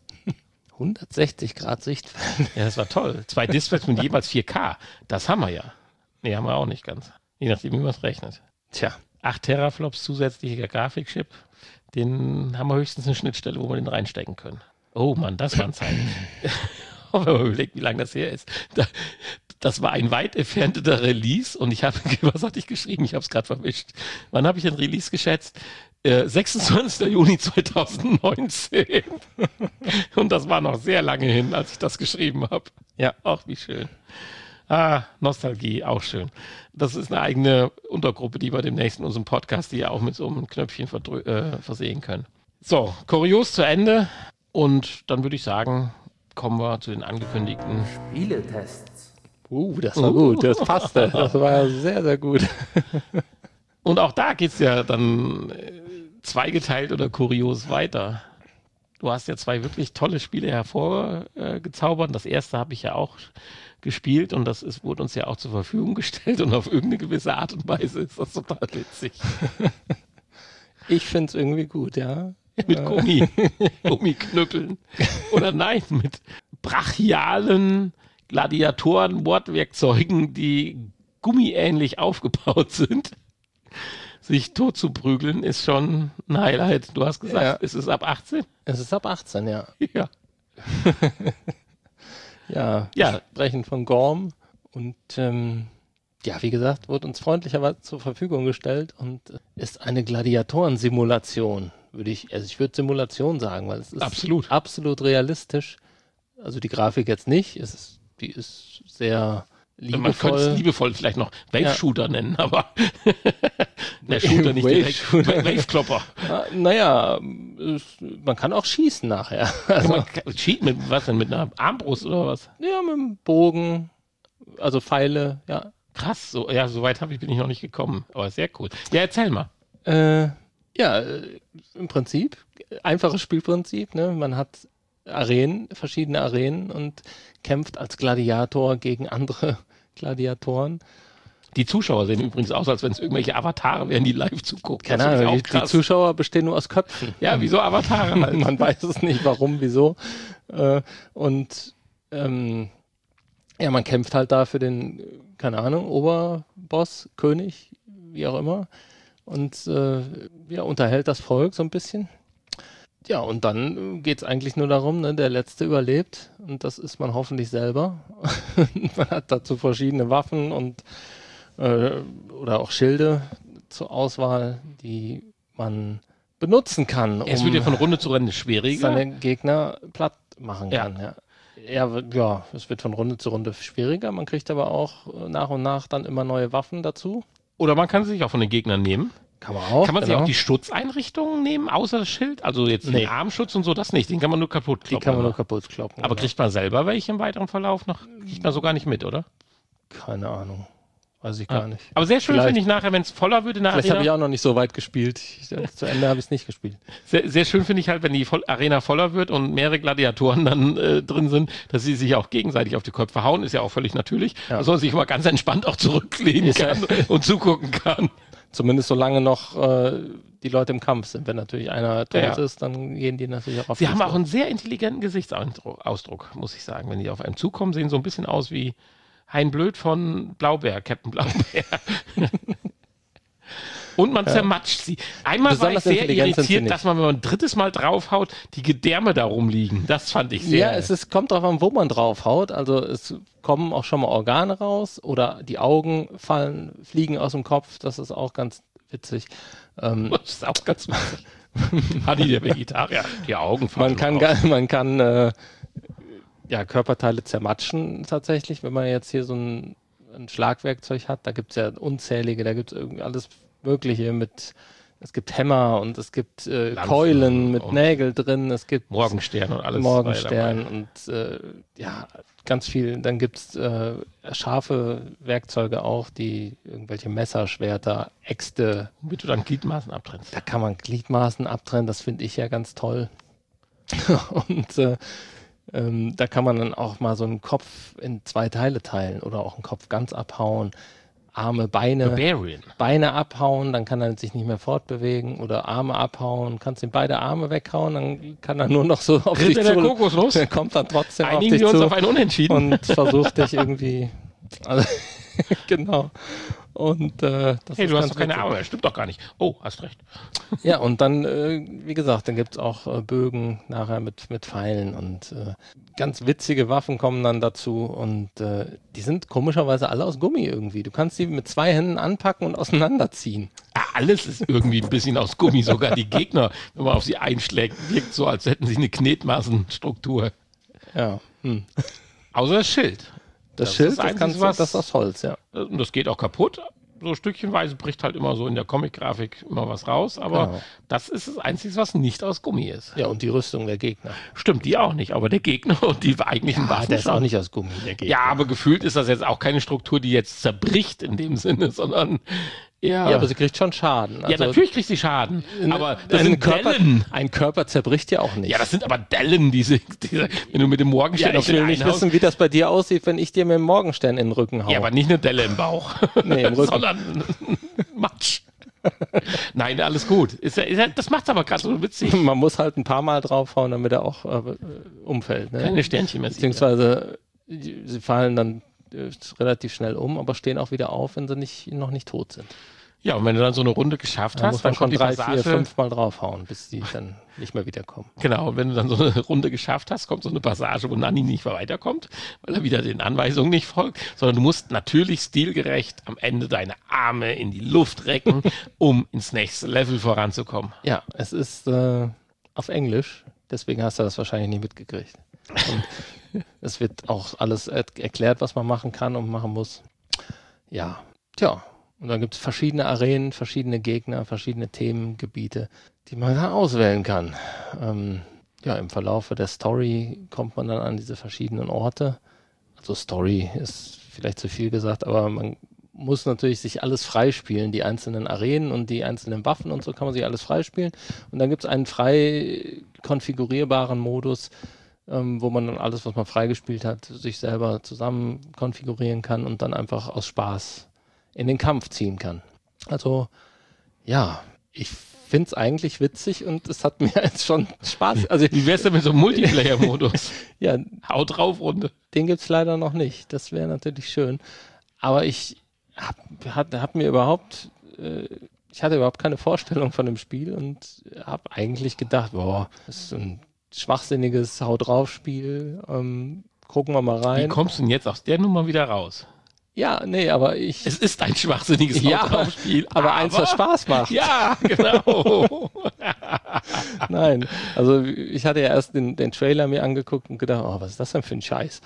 160 Grad Sichtfeld. Ja, das war toll. 2 Displays mit jeweils 4K. Das haben wir ja. Nee, haben wir auch nicht ganz. Je nachdem, wie man es rechnet. Tja. 8 Teraflops zusätzlicher Grafikchip. Den haben wir höchstens eine Schnittstelle, wo wir den reinstecken können. Oh Mann, das waren Zeiten. Wenn man überlegt, wie lange das her ist. Das war ein weit entfernter Release und was hatte ich geschrieben? Ich habe es gerade verwischt. Wann habe ich den Release geschätzt? 26. Juni 2019. Und das war noch sehr lange hin, als ich das geschrieben habe. Ja, auch wie schön. Nostalgie, auch schön. Das ist eine eigene Untergruppe, die wir demnächst in unserem Podcast, die ja auch mit so einem Knöpfchen versehen können. So, kurios zu Ende. Und dann würde ich sagen, kommen wir zu den angekündigten Spieletests. Das war gut, das passte. Das war sehr, sehr gut. Und auch da geht es ja dann zweigeteilt oder kurios weiter. Du hast ja 2 wirklich tolle Spiele hervorgezaubert. Das erste habe ich ja auch gespielt und wurde uns ja auch zur Verfügung gestellt und auf irgendeine gewisse Art und Weise ist das total witzig. Ich finde es irgendwie gut, ja. Mit Gummiknüppeln. Oder nein, mit brachialen Gladiatoren-Mordwerkzeugen, die gummiähnlich aufgebaut sind. Sich tot zu prügeln ist schon ein Highlight. Du hast gesagt, es ist ab 18? Es ist ab 18, ja. Ja. Wir sprechen von Gorm und wie gesagt, wurde uns freundlicherweise zur Verfügung gestellt und ist eine Gladiatorensimulation, ich würde Simulation sagen, weil es ist absolut realistisch. Also die Grafik jetzt nicht, die ist sehr liebevoll. Man könnte es liebevoll vielleicht noch Wave-Shooter nennen, aber Der Shooter nicht direkt. Wave-Shooter. Wave-Klopper. Naja, man kann auch schießen nachher. Also, Cheat mit was denn? Mit einer Armbrust oder was? ja, mit dem Bogen, also Pfeile, ja. Krass, so weit bin ich noch nicht gekommen. Aber sehr cool. Ja, erzähl mal. Im Prinzip, einfaches Spielprinzip, ne? Man hat verschiedene Arenen und kämpft als Gladiator gegen andere Gladiatoren. Die Zuschauer sehen übrigens aus, als wenn es irgendwelche Avatare wären, die live zugucken. Keine Ahnung, die Zuschauer bestehen nur aus Köpfen. Ja, wie so Avatare halt. Man weiß es nicht, warum, wieso. Man kämpft halt da für den, keine Ahnung, Oberboss, König, wie auch immer. Und unterhält das Volk so ein bisschen. Ja, und dann geht es eigentlich nur darum, ne, der Letzte überlebt. Und das ist man hoffentlich selber. Man hat dazu verschiedene Waffen und oder auch Schilde zur Auswahl, die man benutzen kann, Es wird ja von Runde zu Runde schwieriger. Seine Gegner platt machen kann. Ja, es wird von Runde zu Runde schwieriger. Man kriegt aber auch nach und nach dann immer neue Waffen dazu. Oder man kann sie sich auch von den Gegnern nehmen. Kann man auch. Kann man sich auch die Schutzeinrichtungen nehmen, außer das Schild? Also jetzt den Armschutz und so, das nicht. Den kann man nur kaputt kloppen. Die kann man nur kaputt kloppen. Aber kriegt man selber welche im weiteren Verlauf noch? Kriegt man so gar nicht mit, oder? Keine Ahnung. Weiß ich gar nicht. Aber sehr schön finde ich nachher, wenn es voller wird in der Arena. Vielleicht habe ich auch noch nicht so weit gespielt. Zu Ende habe ich es nicht gespielt. Sehr, sehr schön finde ich halt, wenn die Arena voller wird und mehrere Gladiatoren dann drin sind, dass sie sich auch gegenseitig auf die Köpfe hauen. Ist ja auch völlig natürlich. Ja. Dass man sich immer ganz entspannt auch zurücklehnen kann und zugucken kann. Zumindest solange noch die Leute im Kampf sind. Wenn natürlich einer tot ist, dann gehen die natürlich auch auf. Sie haben auch einen sehr intelligenten Gesichtsausdruck, muss ich sagen. Wenn die auf einem zukommen, sehen so ein bisschen aus wie Hein Blöd von Blaubeer, Captain Blaubeer. Und man zermatscht sie. Einmal Besonders war ich sehr irritiert, dass man, wenn man ein drittes Mal draufhaut, die Gedärme da rumliegen. Das fand ich sehr... Ja, kommt drauf an, wo man draufhaut. Also es kommen auch schon mal Organe raus oder die Augen fliegen aus dem Kopf. Das ist auch ganz witzig. Das ist auch ganz witzig. Hadi, der Vegetarier, die Augen fallen Man kann Körperteile zermatschen tatsächlich, wenn man jetzt hier so ein Schlagwerkzeug hat. Da gibt es ja unzählige, da gibt es irgendwie alles Mögliche es gibt Hämmer und es gibt Keulen mit Nägel drin, es gibt Morgenstern und alles. Morgenstern und ganz viel. Dann gibt es scharfe Werkzeuge auch, die irgendwelche Messer, Schwerter, Äxte. Womit du dann Gliedmaßen abtrennst. Da kann man Gliedmaßen abtrennen, das finde ich ja ganz toll. Und da kann man dann auch mal so einen Kopf in 2 Teile teilen oder auch einen Kopf ganz abhauen. Arme, Beine abhauen, dann kann er sich nicht mehr fortbewegen oder Arme abhauen, kannst ihm beide Arme weghauen, dann kann er nur noch so auf dich zu. Kokosnuss. Der kommt dann trotzdem Einigen auf dich wir uns zu auf ein Unentschieden. und versucht dich irgendwie. Also, genau. Und du hast doch keine Arme, das stimmt doch gar nicht. Oh, hast recht. Ja, und dann, wie gesagt, dann gibt es auch Bögen nachher mit Pfeilen und ganz witzige Waffen kommen dann dazu und die sind komischerweise alle aus Gummi irgendwie. Du kannst die mit 2 Händen anpacken und auseinanderziehen. Ja, alles ist irgendwie ein bisschen aus Gummi, sogar die Gegner, wenn man auf sie einschlägt, wirkt so, als hätten sie eine Knetmaßenstruktur. Ja. Außer das Schild. Das Schild, das ist aus Holz, ja. Und das geht auch kaputt. So stückchenweise bricht halt immer so in der Comic-Grafik immer was raus, aber das ist das Einzige, was nicht aus Gummi ist. Ja, und die Rüstung der Gegner. Stimmt, die auch nicht, aber der Gegner und die eigentlichen Waffen. Der ist auch nicht aus Gummi, der Gegner. Ja, aber gefühlt ist das jetzt auch keine Struktur, die jetzt zerbricht in dem Sinne, sondern ja, aber sie kriegt schon Schaden. Also, ja, natürlich kriegt sie Schaden, aber das sind Dellen. Ein Körper zerbricht ja auch nicht. Ja, das sind aber Dellen, diese wenn du mit dem Morgenstern auf den Rücken nicht wissen, wie das bei dir aussieht, wenn ich dir mit dem Morgenstern in den Rücken haue. Ja, aber nicht eine Delle im Bauch. Nee, im Rücken. Sondern Matsch. Nein, alles gut. Das macht's aber gerade so witzig. Man muss halt ein paar Mal draufhauen, damit er auch umfällt. Ne? Keine Sternchen mehr. Beziehungsweise sie fallen dann relativ schnell um, aber stehen auch wieder auf, wenn sie noch nicht tot sind. Ja, und wenn du dann so eine Runde geschafft hast, muss man schon 3, 4, 5 Mal draufhauen, bis die dann nicht mehr wiederkommen. Genau, und wenn du dann so eine Runde geschafft hast, kommt so eine Passage, wo Nanni nicht mehr weiterkommt, weil er wieder den Anweisungen nicht folgt, sondern du musst natürlich stilgerecht am Ende deine Arme in die Luft recken, um ins nächste Level voranzukommen. Ja, es ist auf Englisch, deswegen hast du das wahrscheinlich nicht mitgekriegt. Und es wird auch alles erklärt, was man machen kann und machen muss. Ja, tja. Und dann gibt es verschiedene Arenen, verschiedene Gegner, verschiedene Themengebiete, die man da auswählen kann. Im Verlaufe der Story kommt man dann an diese verschiedenen Orte. Also Story ist vielleicht zu viel gesagt, aber man muss natürlich sich alles freispielen. Die einzelnen Arenen und die einzelnen Waffen und so kann man sich alles freispielen. Und dann gibt es einen frei konfigurierbaren Modus, wo man dann alles, was man freigespielt hat, sich selber zusammen konfigurieren kann und dann einfach aus Spaß in den Kampf ziehen kann. Also, ja, ich finde es eigentlich witzig und es hat mir jetzt schon Spaß. Also, wie wär's denn mit so einem Multiplayer-Modus? Ja, Haut drauf, Runde. Den gibt's leider noch nicht. Das wäre natürlich schön. Aber ich hatte überhaupt keine Vorstellung von dem Spiel und habe eigentlich gedacht, das ist ein schwachsinniges Haut-drauf-Spiel. Gucken wir mal rein. Wie kommst du denn jetzt aus der Nummer wieder raus? Ja, nee, aber es ist ein schwachsinniges Haut-drauf-Spiel. Aber eins, was Spaß macht. Ja, genau. Nein, also ich hatte ja erst den Trailer mir angeguckt und gedacht, was ist das denn für ein Scheiß?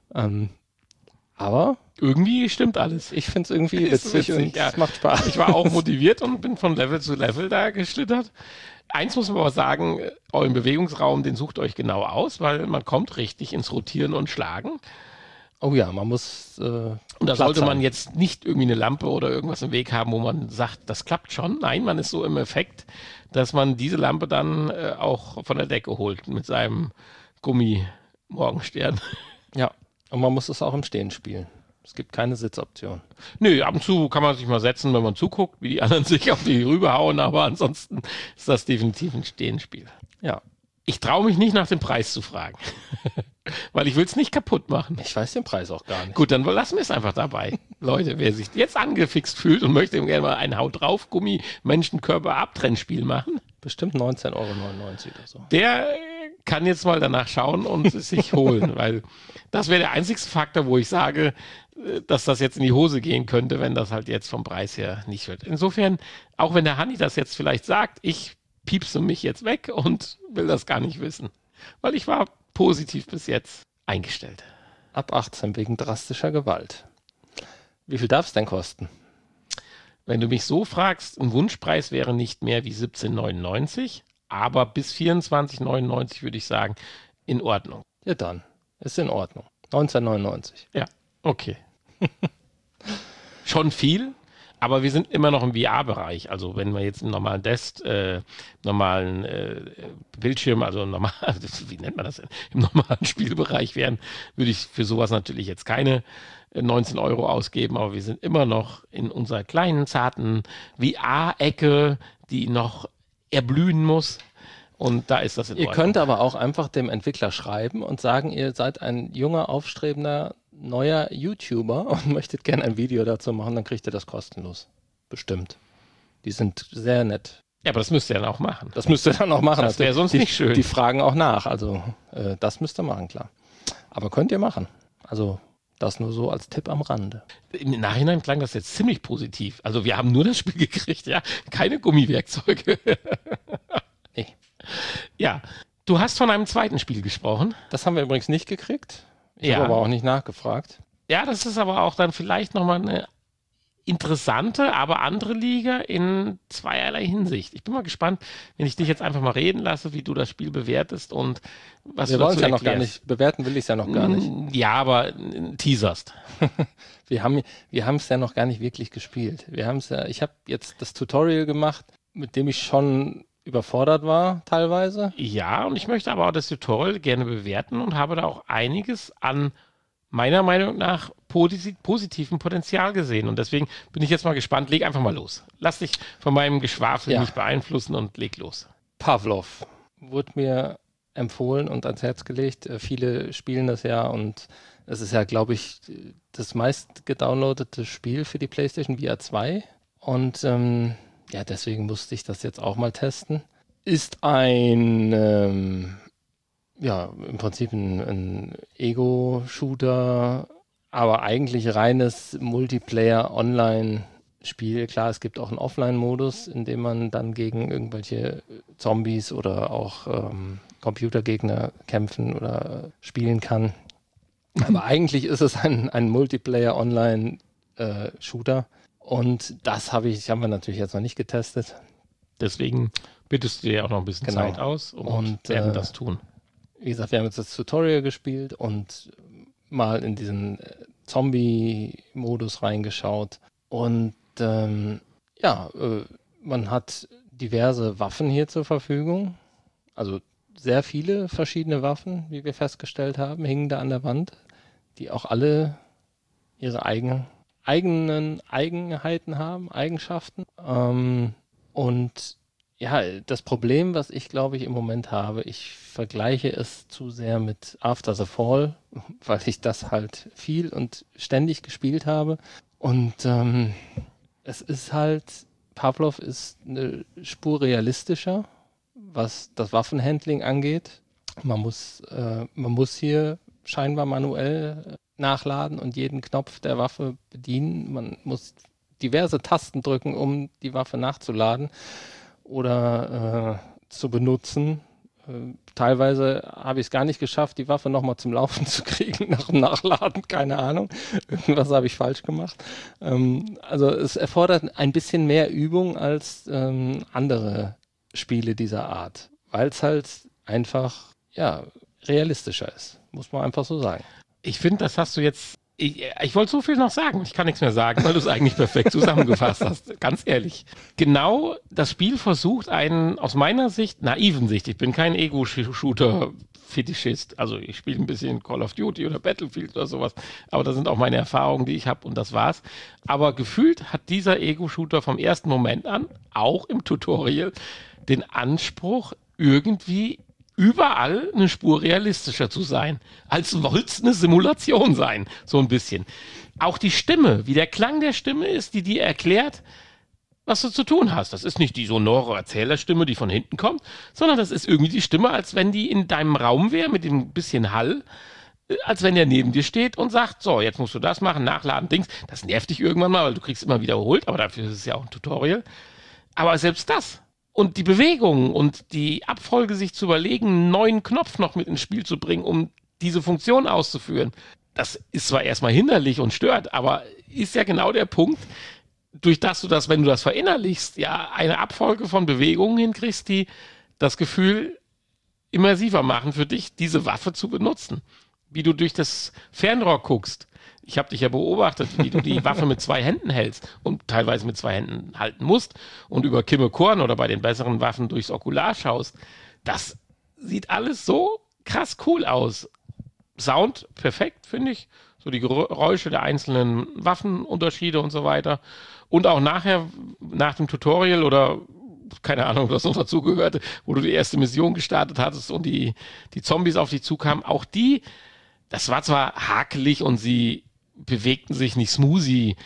Aber irgendwie stimmt alles. Ich finde es irgendwie witzig und es macht Spaß. Ich war auch motiviert und bin von Level zu Level da geschlittert. Eins muss man aber sagen, euren Bewegungsraum, den sucht euch genau aus, weil man kommt richtig ins Rotieren und Schlagen. Oh ja, man muss und da sollte man jetzt nicht irgendwie eine Lampe oder irgendwas im Weg haben, wo man sagt, das klappt schon. Nein, man ist so im Effekt, dass man diese Lampe dann auch von der Decke holt mit seinem Gummi-Morgenstern. Ja, und man muss es auch im Stehen spielen. Es gibt keine Sitzoption. Nö, ab und zu kann man sich mal setzen, wenn man zuguckt, wie die anderen sich auf die rüberhauen, aber ansonsten ist das definitiv ein Stehenspiel. Ja. Ich traue mich nicht nach dem Preis zu fragen, weil ich will es nicht kaputt machen. Ich weiß den Preis auch gar nicht. Gut, dann lassen wir es einfach dabei. Leute, wer sich jetzt angefixt fühlt und möchte ihm gerne mal ein Haut-drauf-Gummi-Menschenkörper-Abtrennspiel machen. Bestimmt 19,99 € oder so. Der kann jetzt mal danach schauen und es sich holen, weil das wäre der einzigste Faktor, wo ich sage, dass das jetzt in die Hose gehen könnte, wenn das halt jetzt vom Preis her nicht wird. Insofern, auch wenn der Hanni das jetzt vielleicht sagt, ich piepse mich jetzt weg und will das gar nicht wissen, weil ich war positiv bis jetzt eingestellt. Ab 18 wegen drastischer Gewalt. Wie viel darf es denn kosten? Wenn du mich so fragst, ein Wunschpreis wäre nicht mehr wie 17,99, aber bis 24,99 würde ich sagen, in Ordnung. Ja dann, ist in Ordnung. 19,99. Ja, okay. Schon viel, aber wir sind immer noch im VR-Bereich. Also wenn wir jetzt im normalen Bildschirm, also normal, wie nennt man das denn? Im normalen Spielbereich wären, würde ich für sowas natürlich jetzt keine 19 € ausgeben, aber wir sind immer noch in unserer kleinen, zarten VR-Ecke, die noch erblühen muss. Und da ist das in Ordnung. Ihr könnt aber auch einfach dem Entwickler schreiben und sagen, ihr seid ein junger, aufstrebender, neuer YouTuber und möchtet gerne ein Video dazu machen, dann kriegt ihr das kostenlos. Bestimmt. Die sind sehr nett. Ja, aber das müsst ihr dann auch machen. Das müsst ihr dann auch machen. Das wäre sonst nicht schön. Die fragen auch nach. Also das müsst ihr machen, klar. Aber könnt ihr machen. Also das nur so als Tipp am Rande. Im Nachhinein klang das jetzt ziemlich positiv. Also wir haben nur das Spiel gekriegt, ja. Keine Gummiwerkzeuge. Nee. Ja, du hast von einem zweiten Spiel gesprochen. Das haben wir übrigens nicht gekriegt. Ich habe aber auch nicht nachgefragt. Ja, das ist aber auch dann vielleicht nochmal eine interessante, aber andere Liga in zweierlei Hinsicht. Ich bin mal gespannt, wenn ich dich jetzt einfach mal reden lasse, wie du das Spiel bewertest und was wir du dazu wollen es ja noch erklärst. gar nicht, bewerten will ich es ja noch gar nicht. Ja, aber teaserst. Wir haben es ja noch gar nicht wirklich gespielt. Ich habe jetzt das Tutorial gemacht, mit dem ich schon überfordert war teilweise. Ja, und ich möchte aber auch das Tutorial gerne bewerten und habe da auch einiges an meiner Meinung nach positivem Potenzial gesehen. Und deswegen bin ich jetzt mal gespannt. Leg einfach mal los. Lass dich von meinem Geschwafel nicht beeinflussen und leg los. Pavlov wurde mir empfohlen und ans Herz gelegt. Viele spielen das ja und es ist ja, glaube ich, das meist gedownloadete Spiel für die PlayStation VR 2. Und deswegen musste ich das jetzt auch mal testen. Ist ein im Prinzip ein Ego-Shooter, aber eigentlich reines Multiplayer-Online-Spiel. Klar, es gibt auch einen Offline-Modus, in dem man dann gegen irgendwelche Zombies oder auch Computergegner kämpfen oder spielen kann. Aber eigentlich ist es ein Multiplayer-Online-Shooter. Und das haben wir natürlich jetzt noch nicht getestet. Deswegen bittest du dir auch noch ein bisschen Zeit aus und werden das tun. Wie gesagt, wir haben jetzt das Tutorial gespielt und mal in diesen Zombie-Modus reingeschaut. Und man hat diverse Waffen hier zur Verfügung. Also sehr viele verschiedene Waffen, wie wir festgestellt haben, hingen da an der Wand, die auch alle ihre eigenen Eigenheiten haben, Eigenschaften. Und ja, das Problem, was ich glaube ich im Moment habe, ich vergleiche es zu sehr mit After the Fall, weil ich das halt viel und ständig gespielt habe. Und es ist halt, Pavlov ist eine Spur realistischer, was das Waffenhandling angeht. Man muss hier scheinbar manuell nachladen und jeden Knopf der Waffe bedienen. Man muss diverse Tasten drücken, um die Waffe nachzuladen oder zu benutzen. Teilweise habe ich es gar nicht geschafft, die Waffe nochmal zum Laufen zu kriegen nach dem Nachladen, keine Ahnung. Irgendwas habe ich falsch gemacht. Also es erfordert ein bisschen mehr Übung als andere Spiele dieser Art, weil es halt einfach realistischer ist, muss man einfach so sagen. Ich finde, das hast du jetzt. Ich wollte so viel noch sagen. Ich kann nichts mehr sagen, weil du es eigentlich perfekt zusammengefasst hast. Ganz ehrlich. Genau das Spiel versucht einen, aus meiner Sicht, naiven Sicht, ich bin kein Ego-Shooter-Fetischist. Also ich spiele ein bisschen Call of Duty oder Battlefield oder sowas. Aber das sind auch meine Erfahrungen, die ich habe und das war's. Aber gefühlt hat dieser Ego-Shooter vom ersten Moment an, auch im Tutorial, den Anspruch, irgendwie überall eine Spur realistischer zu sein. Als wollte es eine Simulation sein, so ein bisschen. Auch die Stimme, wie der Klang der Stimme ist, die dir erklärt, was du zu tun hast. Das ist nicht die sonore Erzählerstimme, die von hinten kommt, sondern das ist irgendwie die Stimme, als wenn die in deinem Raum wäre, mit dem bisschen Hall, als wenn der neben dir steht und sagt, so, jetzt musst du das machen, nachladen, Dings. Das nervt dich irgendwann mal, weil du kriegst immer wiederholt, aber dafür ist es ja auch ein Tutorial. Aber selbst das und die Bewegung und die Abfolge sich zu überlegen, einen neuen Knopf noch mit ins Spiel zu bringen, um diese Funktion auszuführen, das ist zwar erstmal hinderlich und stört, aber ist ja genau der Punkt, durch das du das, wenn du das verinnerlichst, ja eine Abfolge von Bewegungen hinkriegst, die das Gefühl immersiver machen für dich, diese Waffe zu benutzen. Wie du durch das Fernrohr guckst. Ich habe dich ja beobachtet, wie du die Waffe mit 2 Händen hältst und teilweise mit 2 Händen halten musst und über Kimme Korn oder bei den besseren Waffen durchs Okular schaust. Das sieht alles so krass cool aus. Sound perfekt, finde ich. So die Geräusche der einzelnen Waffenunterschiede und so weiter. Und auch nachher, nach dem Tutorial oder keine Ahnung, was noch dazugehörte, wo du die erste Mission gestartet hattest und die Zombies auf dich zukamen, auch die, das war zwar hakelig und sie bewegten sich nicht smoothie,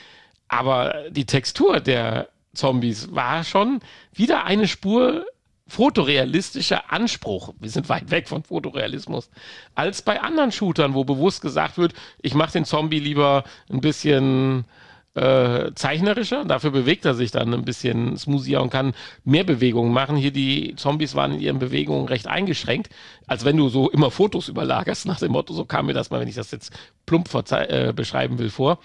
aber die Textur der Zombies war schon wieder eine Spur fotorealistischer Anspruch. Wir sind weit weg von Fotorealismus, als bei anderen Shootern, wo bewusst gesagt wird, ich mache den Zombie lieber ein bisschen zeichnerischer, dafür bewegt er sich dann ein bisschen smoothier und kann mehr Bewegungen machen. Hier die Zombies waren in ihren Bewegungen recht eingeschränkt, als wenn du so immer Fotos überlagerst, nach dem Motto, so kam mir das mal, wenn ich das jetzt plump beschreiben will, vor.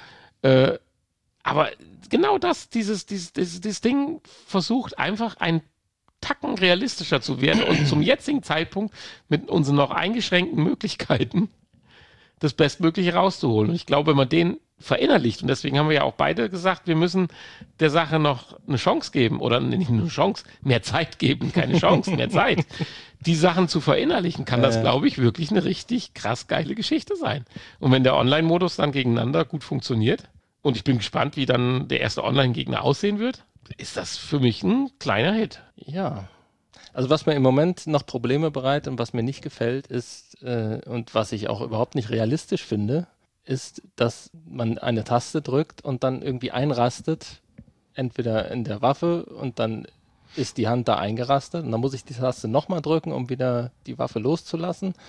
Aber genau das, dieses Ding versucht einfach ein Tacken realistischer zu werden und zum jetzigen Zeitpunkt mit unseren noch eingeschränkten Möglichkeiten das Bestmögliche rauszuholen. Und ich glaube, wenn man den verinnerlicht, und deswegen haben wir ja auch beide gesagt, wir müssen der Sache noch eine Chance geben, oder nicht nur eine Chance, mehr Zeit geben, keine Chance, mehr Zeit, die Sachen zu verinnerlichen, kann das, glaube ich, wirklich eine richtig krass geile Geschichte sein. Und wenn der Online-Modus dann gegeneinander gut funktioniert, und ich bin gespannt, wie dann der erste Online-Gegner aussehen wird, ist das für mich ein kleiner Hit. Ja. Also was mir im Moment noch Probleme bereitet und was mir nicht gefällt ist, und was ich auch überhaupt nicht realistisch finde, ist, dass man eine Taste drückt und dann irgendwie einrastet, entweder in der Waffe und dann ist die Hand da eingerastet und dann muss ich die Taste nochmal drücken, um wieder die Waffe loszulassen.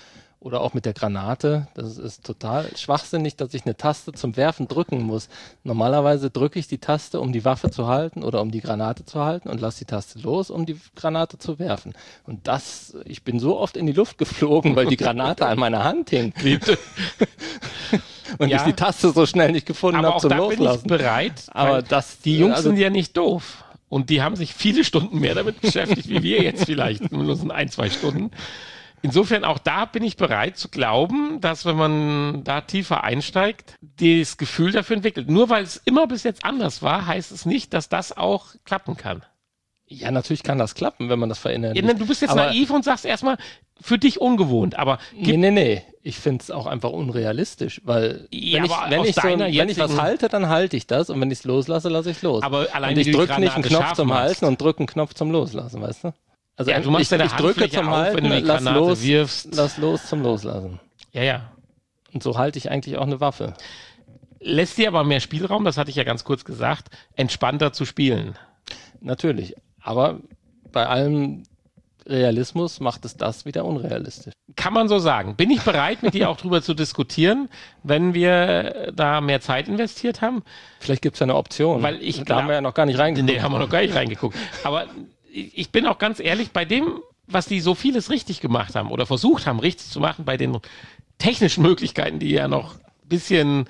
Oder auch mit der Granate. Das ist total schwachsinnig, dass ich eine Taste zum Werfen drücken muss. Normalerweise drücke ich die Taste, um die Waffe zu halten oder um die Granate zu halten und lasse die Taste los, um die Granate zu werfen. Und ich bin so oft in die Luft geflogen, weil die Granate an meiner Hand hing. Und ich die Taste so schnell nicht gefunden habe zum Loslassen. Aber auch da bin ich bereit. Aber die Jungs sind ja nicht doof. Und die haben sich viele Stunden mehr damit beschäftigt, wie wir jetzt vielleicht. Nur so 1-2 Stunden. Insofern auch da bin ich bereit zu glauben, dass wenn man da tiefer einsteigt, das Gefühl dafür entwickelt. Nur weil es immer bis jetzt anders war, heißt es nicht, dass das auch klappen kann. Ja, natürlich kann das klappen, wenn man das verinnerlicht. Ja, du bist jetzt naiv und sagst erstmal, für dich ungewohnt, aber... Nee. Ich finde es auch einfach unrealistisch, weil wenn ich was halte, dann halte ich das und wenn ich es loslasse, lasse ich es los. Aber allein und ich drücke nicht einen Knopf zum Halten und drücke einen Knopf zum Loslassen, weißt du? Also ja, du machst ich drücke zum Halten, wenn du die Granate wirfst. Lass los zum Loslassen. Ja. Und so halte ich eigentlich auch eine Waffe. Lässt dir aber mehr Spielraum, das hatte ich ja ganz kurz gesagt, entspannter zu spielen. Natürlich, aber bei allem Realismus macht es das wieder unrealistisch. Kann man so sagen. Bin ich bereit, mit dir auch drüber zu diskutieren, wenn wir da mehr Zeit investiert haben? Vielleicht gibt es ja eine Option. Weil da haben wir ja noch gar nicht reingeguckt. Nee, haben wir noch gar nicht reingeguckt. Aber ich bin auch ganz ehrlich, bei dem, was die so vieles richtig gemacht haben oder versucht haben, richtig zu machen, bei den technischen Möglichkeiten, die ja noch ein bisschen,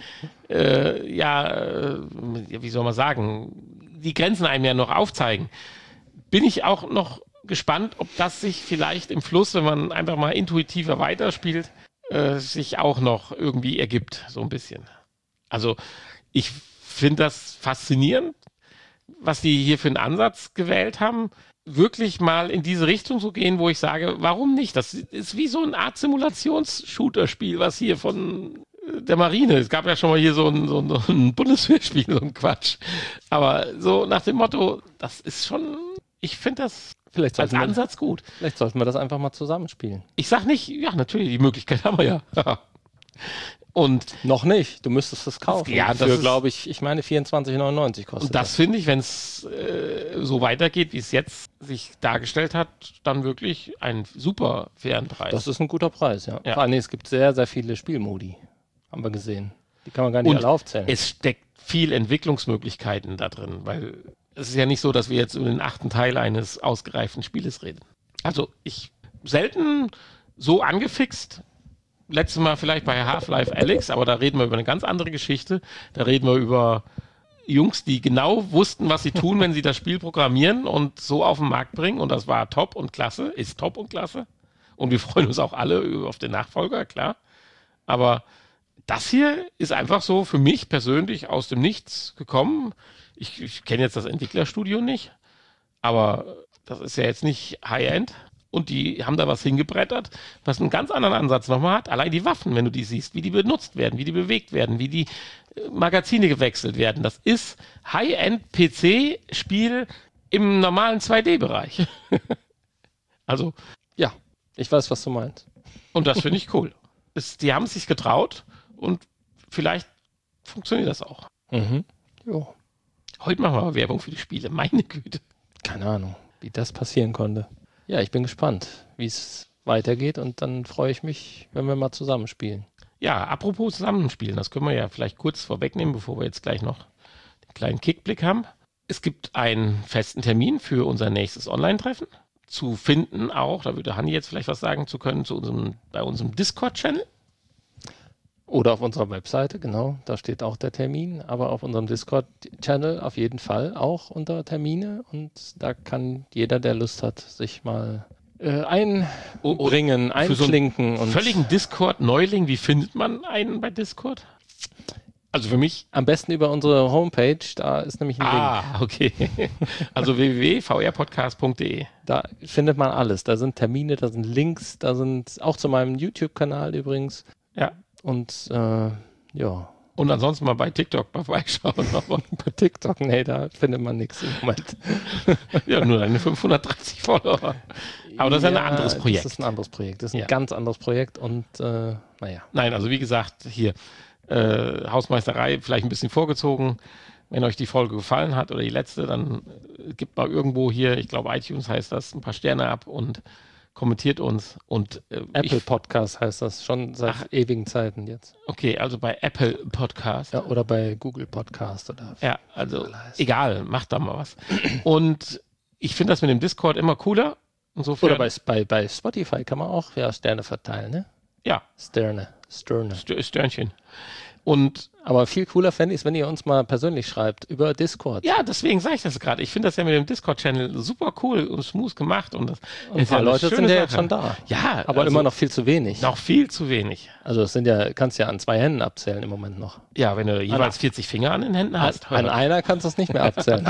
wie soll man sagen, die Grenzen einem ja noch aufzeigen, bin ich auch noch gespannt, ob das sich vielleicht im Fluss, wenn man einfach mal intuitiver weiterspielt, sich auch noch irgendwie ergibt, so ein bisschen. Also ich finde das faszinierend, was die hier für einen Ansatz gewählt haben, wirklich mal in diese Richtung zu gehen, wo ich sage, warum nicht? Das ist wie so eine Art Simulations-Shooter-Spiel, was hier von der Marine, es gab ja schon mal hier so ein Bundeswehrspiel, so ein Quatsch. Aber so nach dem Motto, das ist schon, ich finde das als Ansatz gut. Vielleicht sollten wir das einfach mal zusammenspielen. Ich sag nicht, ja natürlich, die Möglichkeit haben wir ja. Und noch nicht, du müsstest es kaufen. Ja, für, glaube ich meine 24,99 kostet. Und das finde ich, wenn es so weitergeht, wie es jetzt sich dargestellt hat, dann wirklich einen super fairen Preis. Das ist ein guter Preis, ja. Vor allem, es gibt sehr, sehr viele Spielmodi, haben wir gesehen. Die kann man gar nicht alle aufzählen. Es steckt viel Entwicklungsmöglichkeiten da drin, weil es ist ja nicht so, dass wir jetzt über den 8. Teil eines ausgereiften Spieles reden. Also ich selten so angefixt. Letztes Mal vielleicht bei Half-Life Alyx, aber da reden wir über eine ganz andere Geschichte. Da reden wir über Jungs, die genau wussten, was sie tun, wenn sie das Spiel programmieren und so auf den Markt bringen. Und das war top und klasse, ist top und klasse. Und wir freuen uns auch alle auf den Nachfolger, klar. Aber das hier ist einfach so für mich persönlich aus dem Nichts gekommen. Ich kenne jetzt das Entwicklerstudio nicht, aber das ist ja jetzt nicht High-End. Und die haben da was hingebrettert, was einen ganz anderen Ansatz nochmal hat. Allein die Waffen, wenn du die siehst, wie die benutzt werden, wie die bewegt werden, wie die Magazine gewechselt werden. Das ist High-End-PC-Spiel im normalen 2D-Bereich. Also, ja, ich weiß, was du meinst. Und das finde ich cool. Die haben es sich getraut und vielleicht funktioniert das auch. Mhm. Jo. Heute machen wir aber Werbung für die Spiele. Meine Güte. Keine Ahnung, wie das passieren konnte. Ja, ich bin gespannt, wie es weitergeht und dann freue ich mich, wenn wir mal zusammenspielen. Ja, apropos zusammenspielen, das können wir ja vielleicht kurz vorwegnehmen, bevor wir jetzt gleich noch den kleinen Kickblick haben. Es gibt einen festen Termin für unser nächstes Online-Treffen. Zu finden auch, da würde Hanni jetzt vielleicht was sagen zu können, bei unserem Discord-Channel. Oder auf unserer Webseite, genau, da steht auch der Termin, aber auf unserem Discord-Channel auf jeden Fall auch unter Termine und da kann jeder, der Lust hat, sich mal einbringen, einklinken. Für so einen völligen Discord-Neuling, wie findet man einen bei Discord? Also für mich? Am besten über unsere Homepage, da ist nämlich ein Link. Ah, okay. Also www.vrpodcast.de. Da findet man alles, da sind Termine, da sind Links, da sind auch zu meinem YouTube-Kanal übrigens. Ja. Und ja. Und ansonsten mal bei TikTok vorbeischauen. Bei TikTok, nee, da findet man nichts im Moment. Ja, nur deine 530 Follower. Aber das ist ja ein anderes Projekt. Das ist ein anderes Projekt. Das ist ein ganz anderes Projekt und naja. Nein, also wie gesagt, hier Hausmeisterei vielleicht ein bisschen vorgezogen. Wenn euch die Folge gefallen hat oder die letzte, dann gebt mal irgendwo hier, ich glaube iTunes heißt das, ein paar Sterne ab und kommentiert uns und Apple Podcast heißt das schon seit ewigen Zeiten jetzt. Okay, also bei Apple Podcast. Ja, oder bei Google Podcast oder. Ja, also egal, macht da mal was. Und ich finde das mit dem Discord immer cooler. Insofern, oder bei Spotify kann man auch Sterne verteilen, ne? Ja. Sterne. Sternchen. Und aber viel cooler fände ich es, wenn ihr uns mal persönlich schreibt über Discord. Ja, deswegen sage ich das gerade. Ich finde das ja mit dem Discord-Channel super cool und smooth gemacht. Und ein paar Leute sind ja jetzt schon da. Ja. Aber also immer noch viel zu wenig. Noch viel zu wenig. Also es sind ja, kannst ja an 2 Händen abzählen im Moment noch. Ja, wenn du jeweils 40 Finger an den Händen hast. An einer kannst du es nicht mehr abzählen.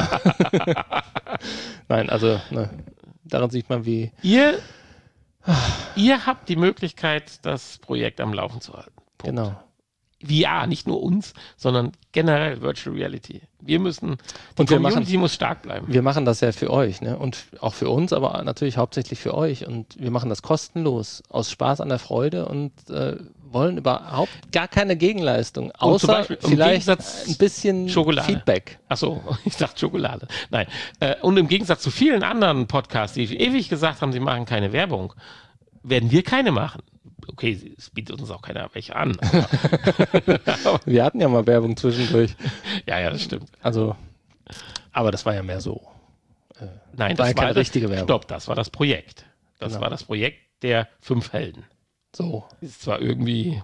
Nein, also daran sieht man, wie... Ihr habt die Möglichkeit, das Projekt am Laufen zu halten. Punkt. Genau. VR, nicht nur uns, sondern generell Virtual Reality. Die Community muss stark bleiben. Wir machen das ja für euch, ne? Und auch für uns, aber natürlich hauptsächlich für euch. Und wir machen das kostenlos, aus Spaß an der Freude und wollen überhaupt gar keine Gegenleistung, außer vielleicht ein bisschen Schokolade. Feedback. Achso, ich dachte Schokolade. Nein. Und im Gegensatz zu vielen anderen Podcasts, die ewig gesagt haben, sie machen keine Werbung, werden wir keine machen. Okay, es bietet uns auch keiner welche an. Wir hatten ja mal Werbung zwischendurch. Ja, das stimmt. Also, aber das war ja mehr so. Nein, das war keine richtige Werbung. Stopp, das war das Projekt. Das war das Projekt der 5 Helden. So. Ist zwar irgendwie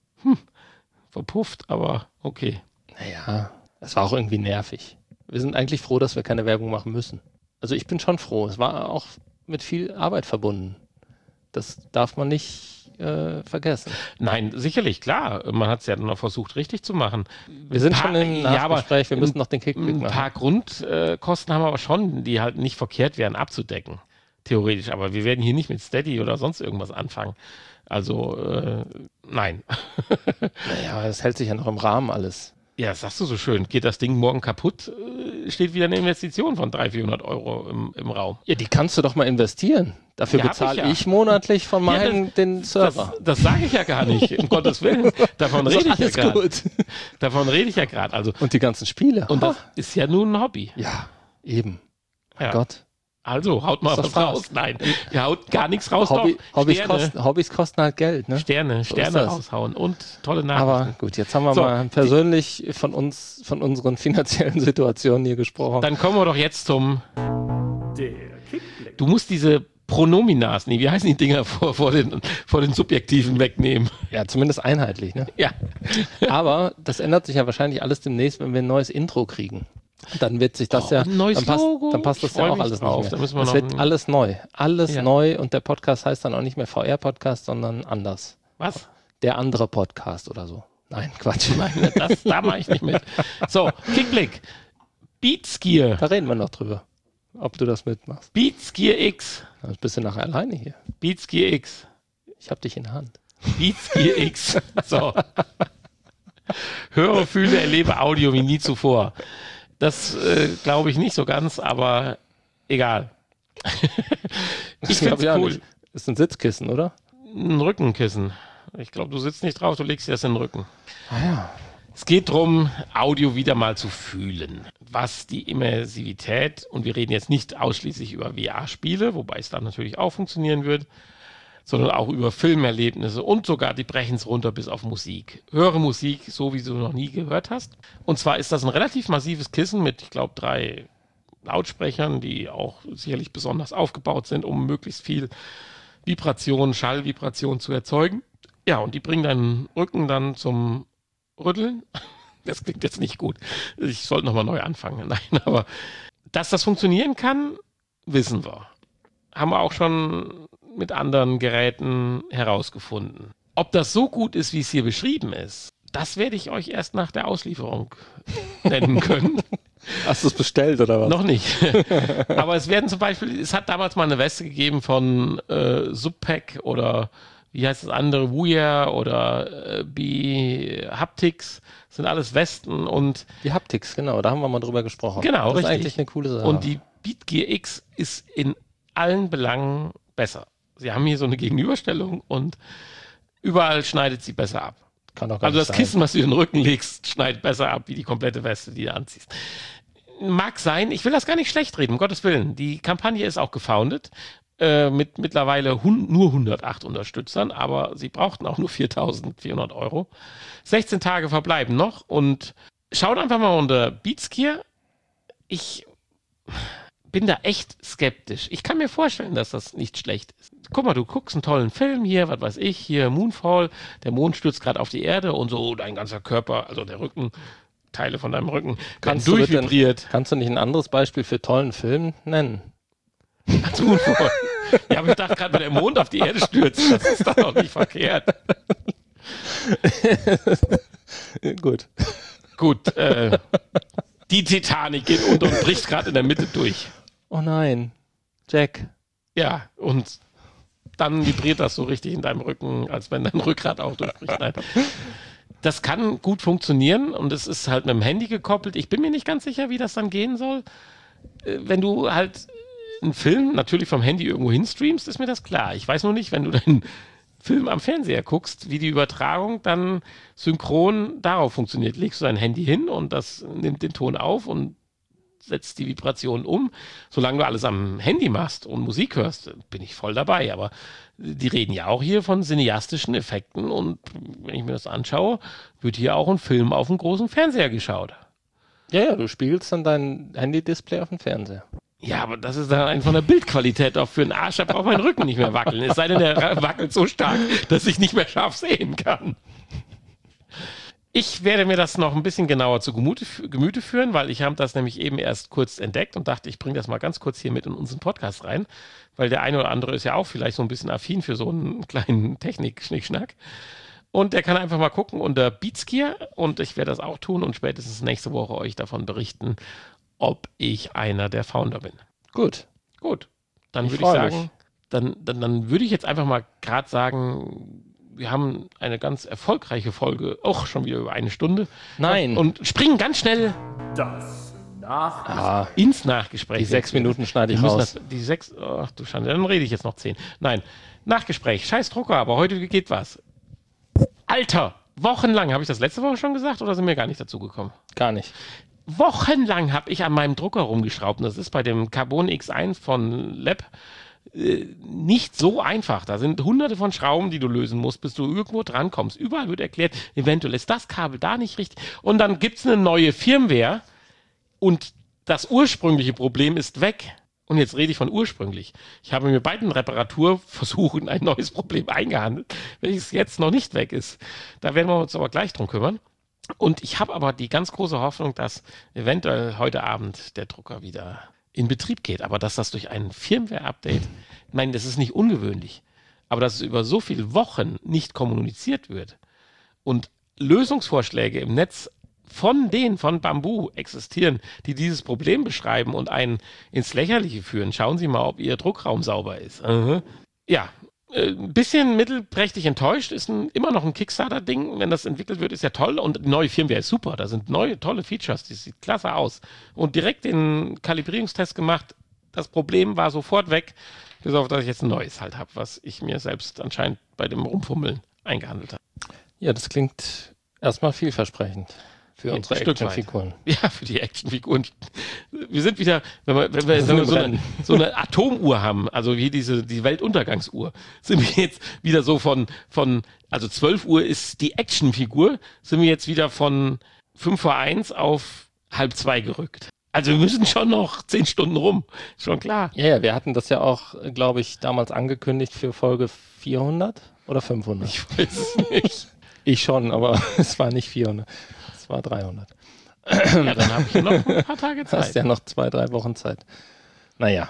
verpufft, aber okay. Naja, es war auch irgendwie nervig. Wir sind eigentlich froh, dass wir keine Werbung machen müssen. Also ich bin schon froh. Es war auch mit viel Arbeit verbunden. Das darf man nicht vergessen. Nein, sicherlich, klar. Man hat es ja noch versucht, richtig zu machen. Wir sind schon im Nachgespräch, wir müssen noch den Kickblick machen. Ein paar Grundkosten haben wir aber schon, die halt nicht verkehrt wären, abzudecken. Theoretisch. Aber wir werden hier nicht mit Steady oder sonst irgendwas anfangen. Also, nein. Naja, das hält sich ja noch im Rahmen alles. Ja, das sagst du so schön. Geht das Ding morgen kaputt, steht wieder eine Investition von 300-400 Euro im Raum. Ja, die kannst du doch mal investieren. Dafür bezahle ich monatlich von meinem den Server. Das sage ich ja gar nicht, um Gottes Willen. Davon rede ich ja gerade. Davon rede ich ja gerade. Also, und die ganzen Spiele. Und das ist ja nun ein Hobby. Ja, eben. Ja. Gott. Also, haut mal was raus. Nein, ihr haut gar nichts raus. Hobbys kosten halt Geld, ne? Sterne raushauen und tolle Nachrichten. Aber gut, jetzt haben wir mal persönlich von unseren finanziellen Situationen hier gesprochen. Dann kommen wir doch jetzt zum... Der Kickblick. Du musst diese Pronominas, wie heißen die Dinger vor den Subjektiven wegnehmen? Ja, zumindest einheitlich, ne? Ja. Aber das ändert sich ja wahrscheinlich alles demnächst, wenn wir ein neues Intro kriegen. Dann wird sich das dann passt das ja auch alles drauf. Nicht mehr. Es wird alles neu. Neu und der Podcast heißt dann auch nicht mehr VR-Podcast, sondern anders. Was? Der andere Podcast oder so. Nein, Quatsch. Nein, da mache ich nicht mit. So, Kickblick. Beats Gear. Da reden wir noch drüber, ob du das mitmachst. Beats Gear X. Jetzt bist du nachher alleine hier. Beats Gear X. Ich hab dich in der Hand. Beats Gear X. So. Höre, fühle, erlebe Audio wie nie zuvor. Das glaube ich nicht so ganz, aber egal. Ich finde es cool. Ist ein Sitzkissen, oder? Ein Rückenkissen. Ich glaube, du sitzt nicht drauf, du legst dir das in den Rücken. Ah ja. Es geht darum, Audio wieder mal zu fühlen. Was die Immersivität, und wir reden jetzt nicht ausschließlich über VR-Spiele, wobei es dann natürlich auch funktionieren wird, sondern auch über Filmerlebnisse und sogar die brechen es runter bis auf Musik. Höre Musik, so wie du noch nie gehört hast. Und zwar ist das ein relativ massives Kissen mit, ich glaube, 3 Lautsprechern, die auch sicherlich besonders aufgebaut sind, um möglichst viel Vibration, Schallvibration zu erzeugen. Ja, und die bringen deinen Rücken dann zum Rütteln. Das klingt jetzt nicht gut. Ich sollte nochmal neu anfangen. Nein, aber dass das funktionieren kann, wissen wir. Haben wir auch schon mit anderen Geräten herausgefunden. Ob das so gut ist, wie es hier beschrieben ist, das werde ich euch erst nach der Auslieferung nennen können. Hast du es bestellt oder was? Noch nicht. Aber es hat damals mal eine Weste gegeben von Subpack oder wie heißt das andere, Wuya oder Haptics. Das sind alles Westen und... Die Haptics, genau, da haben wir mal drüber gesprochen. Genau, das richtig. ist eigentlich eine coole Sache. Und die Beat Gear X ist in allen Belangen besser. Sie haben hier so eine Gegenüberstellung und überall schneidet sie besser ab. Kann doch gar also nicht das sein. Kissen, was du in den Rücken legst, schneidet besser ab wie die komplette Weste, die du anziehst. Mag sein, ich will das gar nicht schlecht reden, um Gottes Willen. Die Kampagne ist auch gefoundet mit mittlerweile nur 108 Unterstützern, aber sie brauchten auch nur 4.400 Euro. 16 Tage verbleiben noch und schaut einfach mal unter Beatsgear. Ich bin da echt skeptisch. Ich kann mir vorstellen, dass das nicht schlecht ist. Guck mal, du guckst einen tollen Film hier, was weiß ich, hier Moonfall, der Mond stürzt gerade auf die Erde und so dein ganzer Körper, also der Rücken, Teile von deinem Rücken, werden durchvibriert. Kannst du nicht ein anderes Beispiel für tollen Film nennen? Als Moonfall. Ja, aber ich dachte gerade, wenn der Mond auf die Erde stürzt, das ist doch noch nicht verkehrt. Gut. Gut, die Titanic geht unter und bricht gerade in der Mitte durch. Oh nein, Jack. Ja, und dann vibriert das so richtig in deinem Rücken, als wenn dein Rückgrat auch durchbricht. Nein. Das kann gut funktionieren und es ist halt mit dem Handy gekoppelt. Ich bin mir nicht ganz sicher, wie das dann gehen soll. Wenn du halt einen Film natürlich vom Handy irgendwo hinstreamst, ist mir das klar. Ich weiß nur nicht, wenn du deinen Film am Fernseher guckst, wie die Übertragung dann synchron darauf funktioniert. Legst du dein Handy hin und das nimmt den Ton auf und setzt die Vibration um. Solange du alles am Handy machst und Musik hörst, bin ich voll dabei. Aber die reden ja auch hier von cineastischen Effekten und wenn ich mir das anschaue, wird hier auch ein Film auf dem großen Fernseher geschaut. Ja, du spiegelst dann dein Handy-Display auf den Fernseher. Ja, aber das ist dann von der Bildqualität auch für einen Arsch, da braucht mein Rücken nicht mehr wackeln. Es sei denn, der wackelt so stark, dass ich nicht mehr scharf sehen kann. Ich werde mir das noch ein bisschen genauer zu Gemüte führen, weil ich habe das nämlich eben erst kurz entdeckt und dachte, ich bringe das mal ganz kurz hier mit in unseren Podcast rein, weil der eine oder andere ist ja auch vielleicht so ein bisschen affin für so einen kleinen Technik-Schnickschnack. Und der kann einfach mal gucken unter Beatsgear und ich werde das auch tun und spätestens nächste Woche euch davon berichten, ob ich einer der Founder bin. Gut. Dann würde ich sagen, dann würde ich jetzt einfach mal gerade sagen, wir haben eine ganz erfolgreiche Folge, auch schon wieder über eine Stunde. Nein. Und springen ganz schnell ins Nachgespräch. Die 6 Minuten schneide ich raus. Die 6, ach du Schande, dann rede ich jetzt noch 10. Nein, Nachgespräch, scheiß Drucker, aber heute geht was. Alter, wochenlang, habe ich das letzte Woche schon gesagt oder sind wir gar nicht dazu gekommen? Gar nicht. Wochenlang habe ich an meinem Drucker rumgeschraubt und das ist bei dem Carbon X1 von Lab nicht so einfach. Da sind hunderte von Schrauben, die du lösen musst, bis du irgendwo drankommst. Überall wird erklärt, eventuell ist das Kabel da nicht richtig. Und dann gibt es eine neue Firmware und das ursprüngliche Problem ist weg. Und jetzt rede ich von ursprünglich. Ich habe mir bei den Reparaturversuchen ein neues Problem eingehandelt, welches jetzt noch nicht weg ist. Da werden wir uns aber gleich drum kümmern. Und ich habe aber die ganz große Hoffnung, dass eventuell heute Abend der Drucker wieder in Betrieb geht. Aber dass das durch ein Firmware-Update, ich meine, das ist nicht ungewöhnlich, aber dass es über so viele Wochen nicht kommuniziert wird und Lösungsvorschläge im Netz von Bamboo existieren, die dieses Problem beschreiben und einen ins Lächerliche führen. Schauen Sie mal, ob Ihr Druckraum sauber ist. Ja, ein bisschen mittelprächtig enttäuscht, ist immer noch ein Kickstarter-Ding. Wenn das entwickelt wird, ist ja toll und die neue Firmware ist super. Da sind neue, tolle Features, die sieht klasse aus. Und direkt den Kalibrierungstest gemacht. Das Problem war sofort weg, bis auf, dass ich jetzt ein neues halt habe, was ich mir selbst anscheinend bei dem Rumfummeln eingehandelt habe. Ja, das klingt erstmal vielversprechend. Für unsere Actionfiguren. Ja, für die Actionfiguren. Wir sind wieder, wenn wir so eine Atomuhr haben, also wie die Weltuntergangsuhr, sind wir jetzt wieder so also 12 Uhr ist die Actionfigur, sind wir jetzt wieder von 5 vor 1 auf 1:30 gerückt. Also wir müssen schon noch 10 Stunden rum, schon klar. Ja, wir hatten das ja auch, glaube ich, damals angekündigt für Folge 400 oder 500. Ich weiß es nicht. Ich schon, aber es war nicht 400. Es war 300. Ja, dann habe ich noch ein paar Tage Zeit. Hast ja noch 2-3 Wochen Zeit. Naja,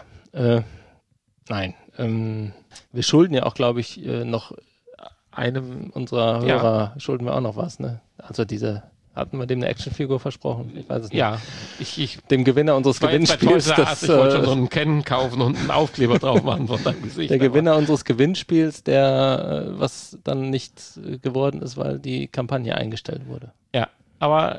nein. Wir schulden ja auch, glaube ich, noch einem unserer Hörer, schulden wir auch noch was, ne? Also hatten wir dem eine Actionfigur versprochen? Ich weiß es nicht. Ja, dem Gewinner unseres Gewinnspiels. Ich wollte schon so einen Canon kaufen und einen Aufkleber drauf machen von deinem Gesicht. Der Gewinner unseres Gewinnspiels, der was dann nicht geworden ist, weil die Kampagne eingestellt wurde. Ja, aber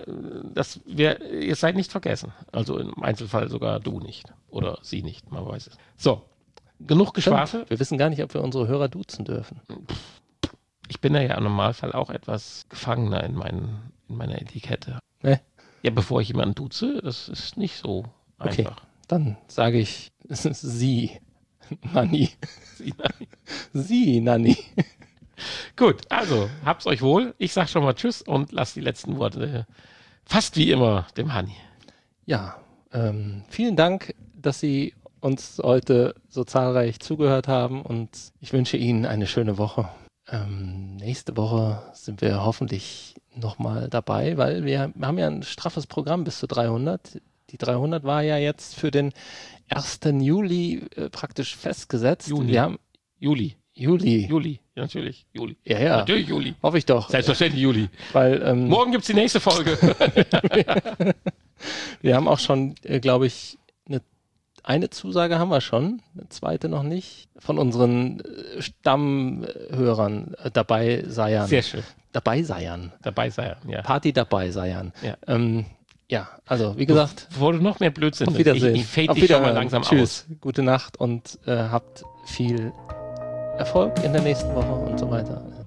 ihr seid nicht vergessen. Also im Einzelfall sogar du nicht. Oder sie nicht, man weiß es. So, genug Geschwafel. Wir wissen gar nicht, ob wir unsere Hörer duzen dürfen. Ich bin ja im Normalfall auch etwas gefangener in meiner Etikette. Ne? Ja, bevor ich jemanden duze, das ist nicht so einfach. Okay, dann sage ich, es ist sie. Nanni. Sie, Nanni. Gut, also, habt's euch wohl. Ich sag schon mal Tschüss und lass die letzten Worte fast wie immer dem Hanni. Ja, vielen Dank, dass Sie uns heute so zahlreich zugehört haben und ich wünsche Ihnen eine schöne Woche. Nächste Woche sind wir hoffentlich nochmal dabei, weil wir haben ja ein straffes Programm bis zu 300. Die 300 war ja jetzt für den 1. Juli praktisch festgesetzt. Juli, natürlich, Juli. Ja. Natürlich Juli. Hoffe ich doch. Selbstverständlich Juli. Weil, morgen gibt's die nächste Folge. Wir haben auch schon, glaube ich, eine Zusage haben wir schon, eine zweite noch nicht, von unseren Stammhörern dabei seiern. Sehr schön. Dabei seiern, ja. Party dabei seiern. Ja. Ja, also wie gesagt. Bevor du noch mehr Blödsinn Auf Wiedersehen. Ich fade dich schon mal langsam Tschüss. Gute Nacht und habt viel Erfolg in der nächsten Woche und so weiter.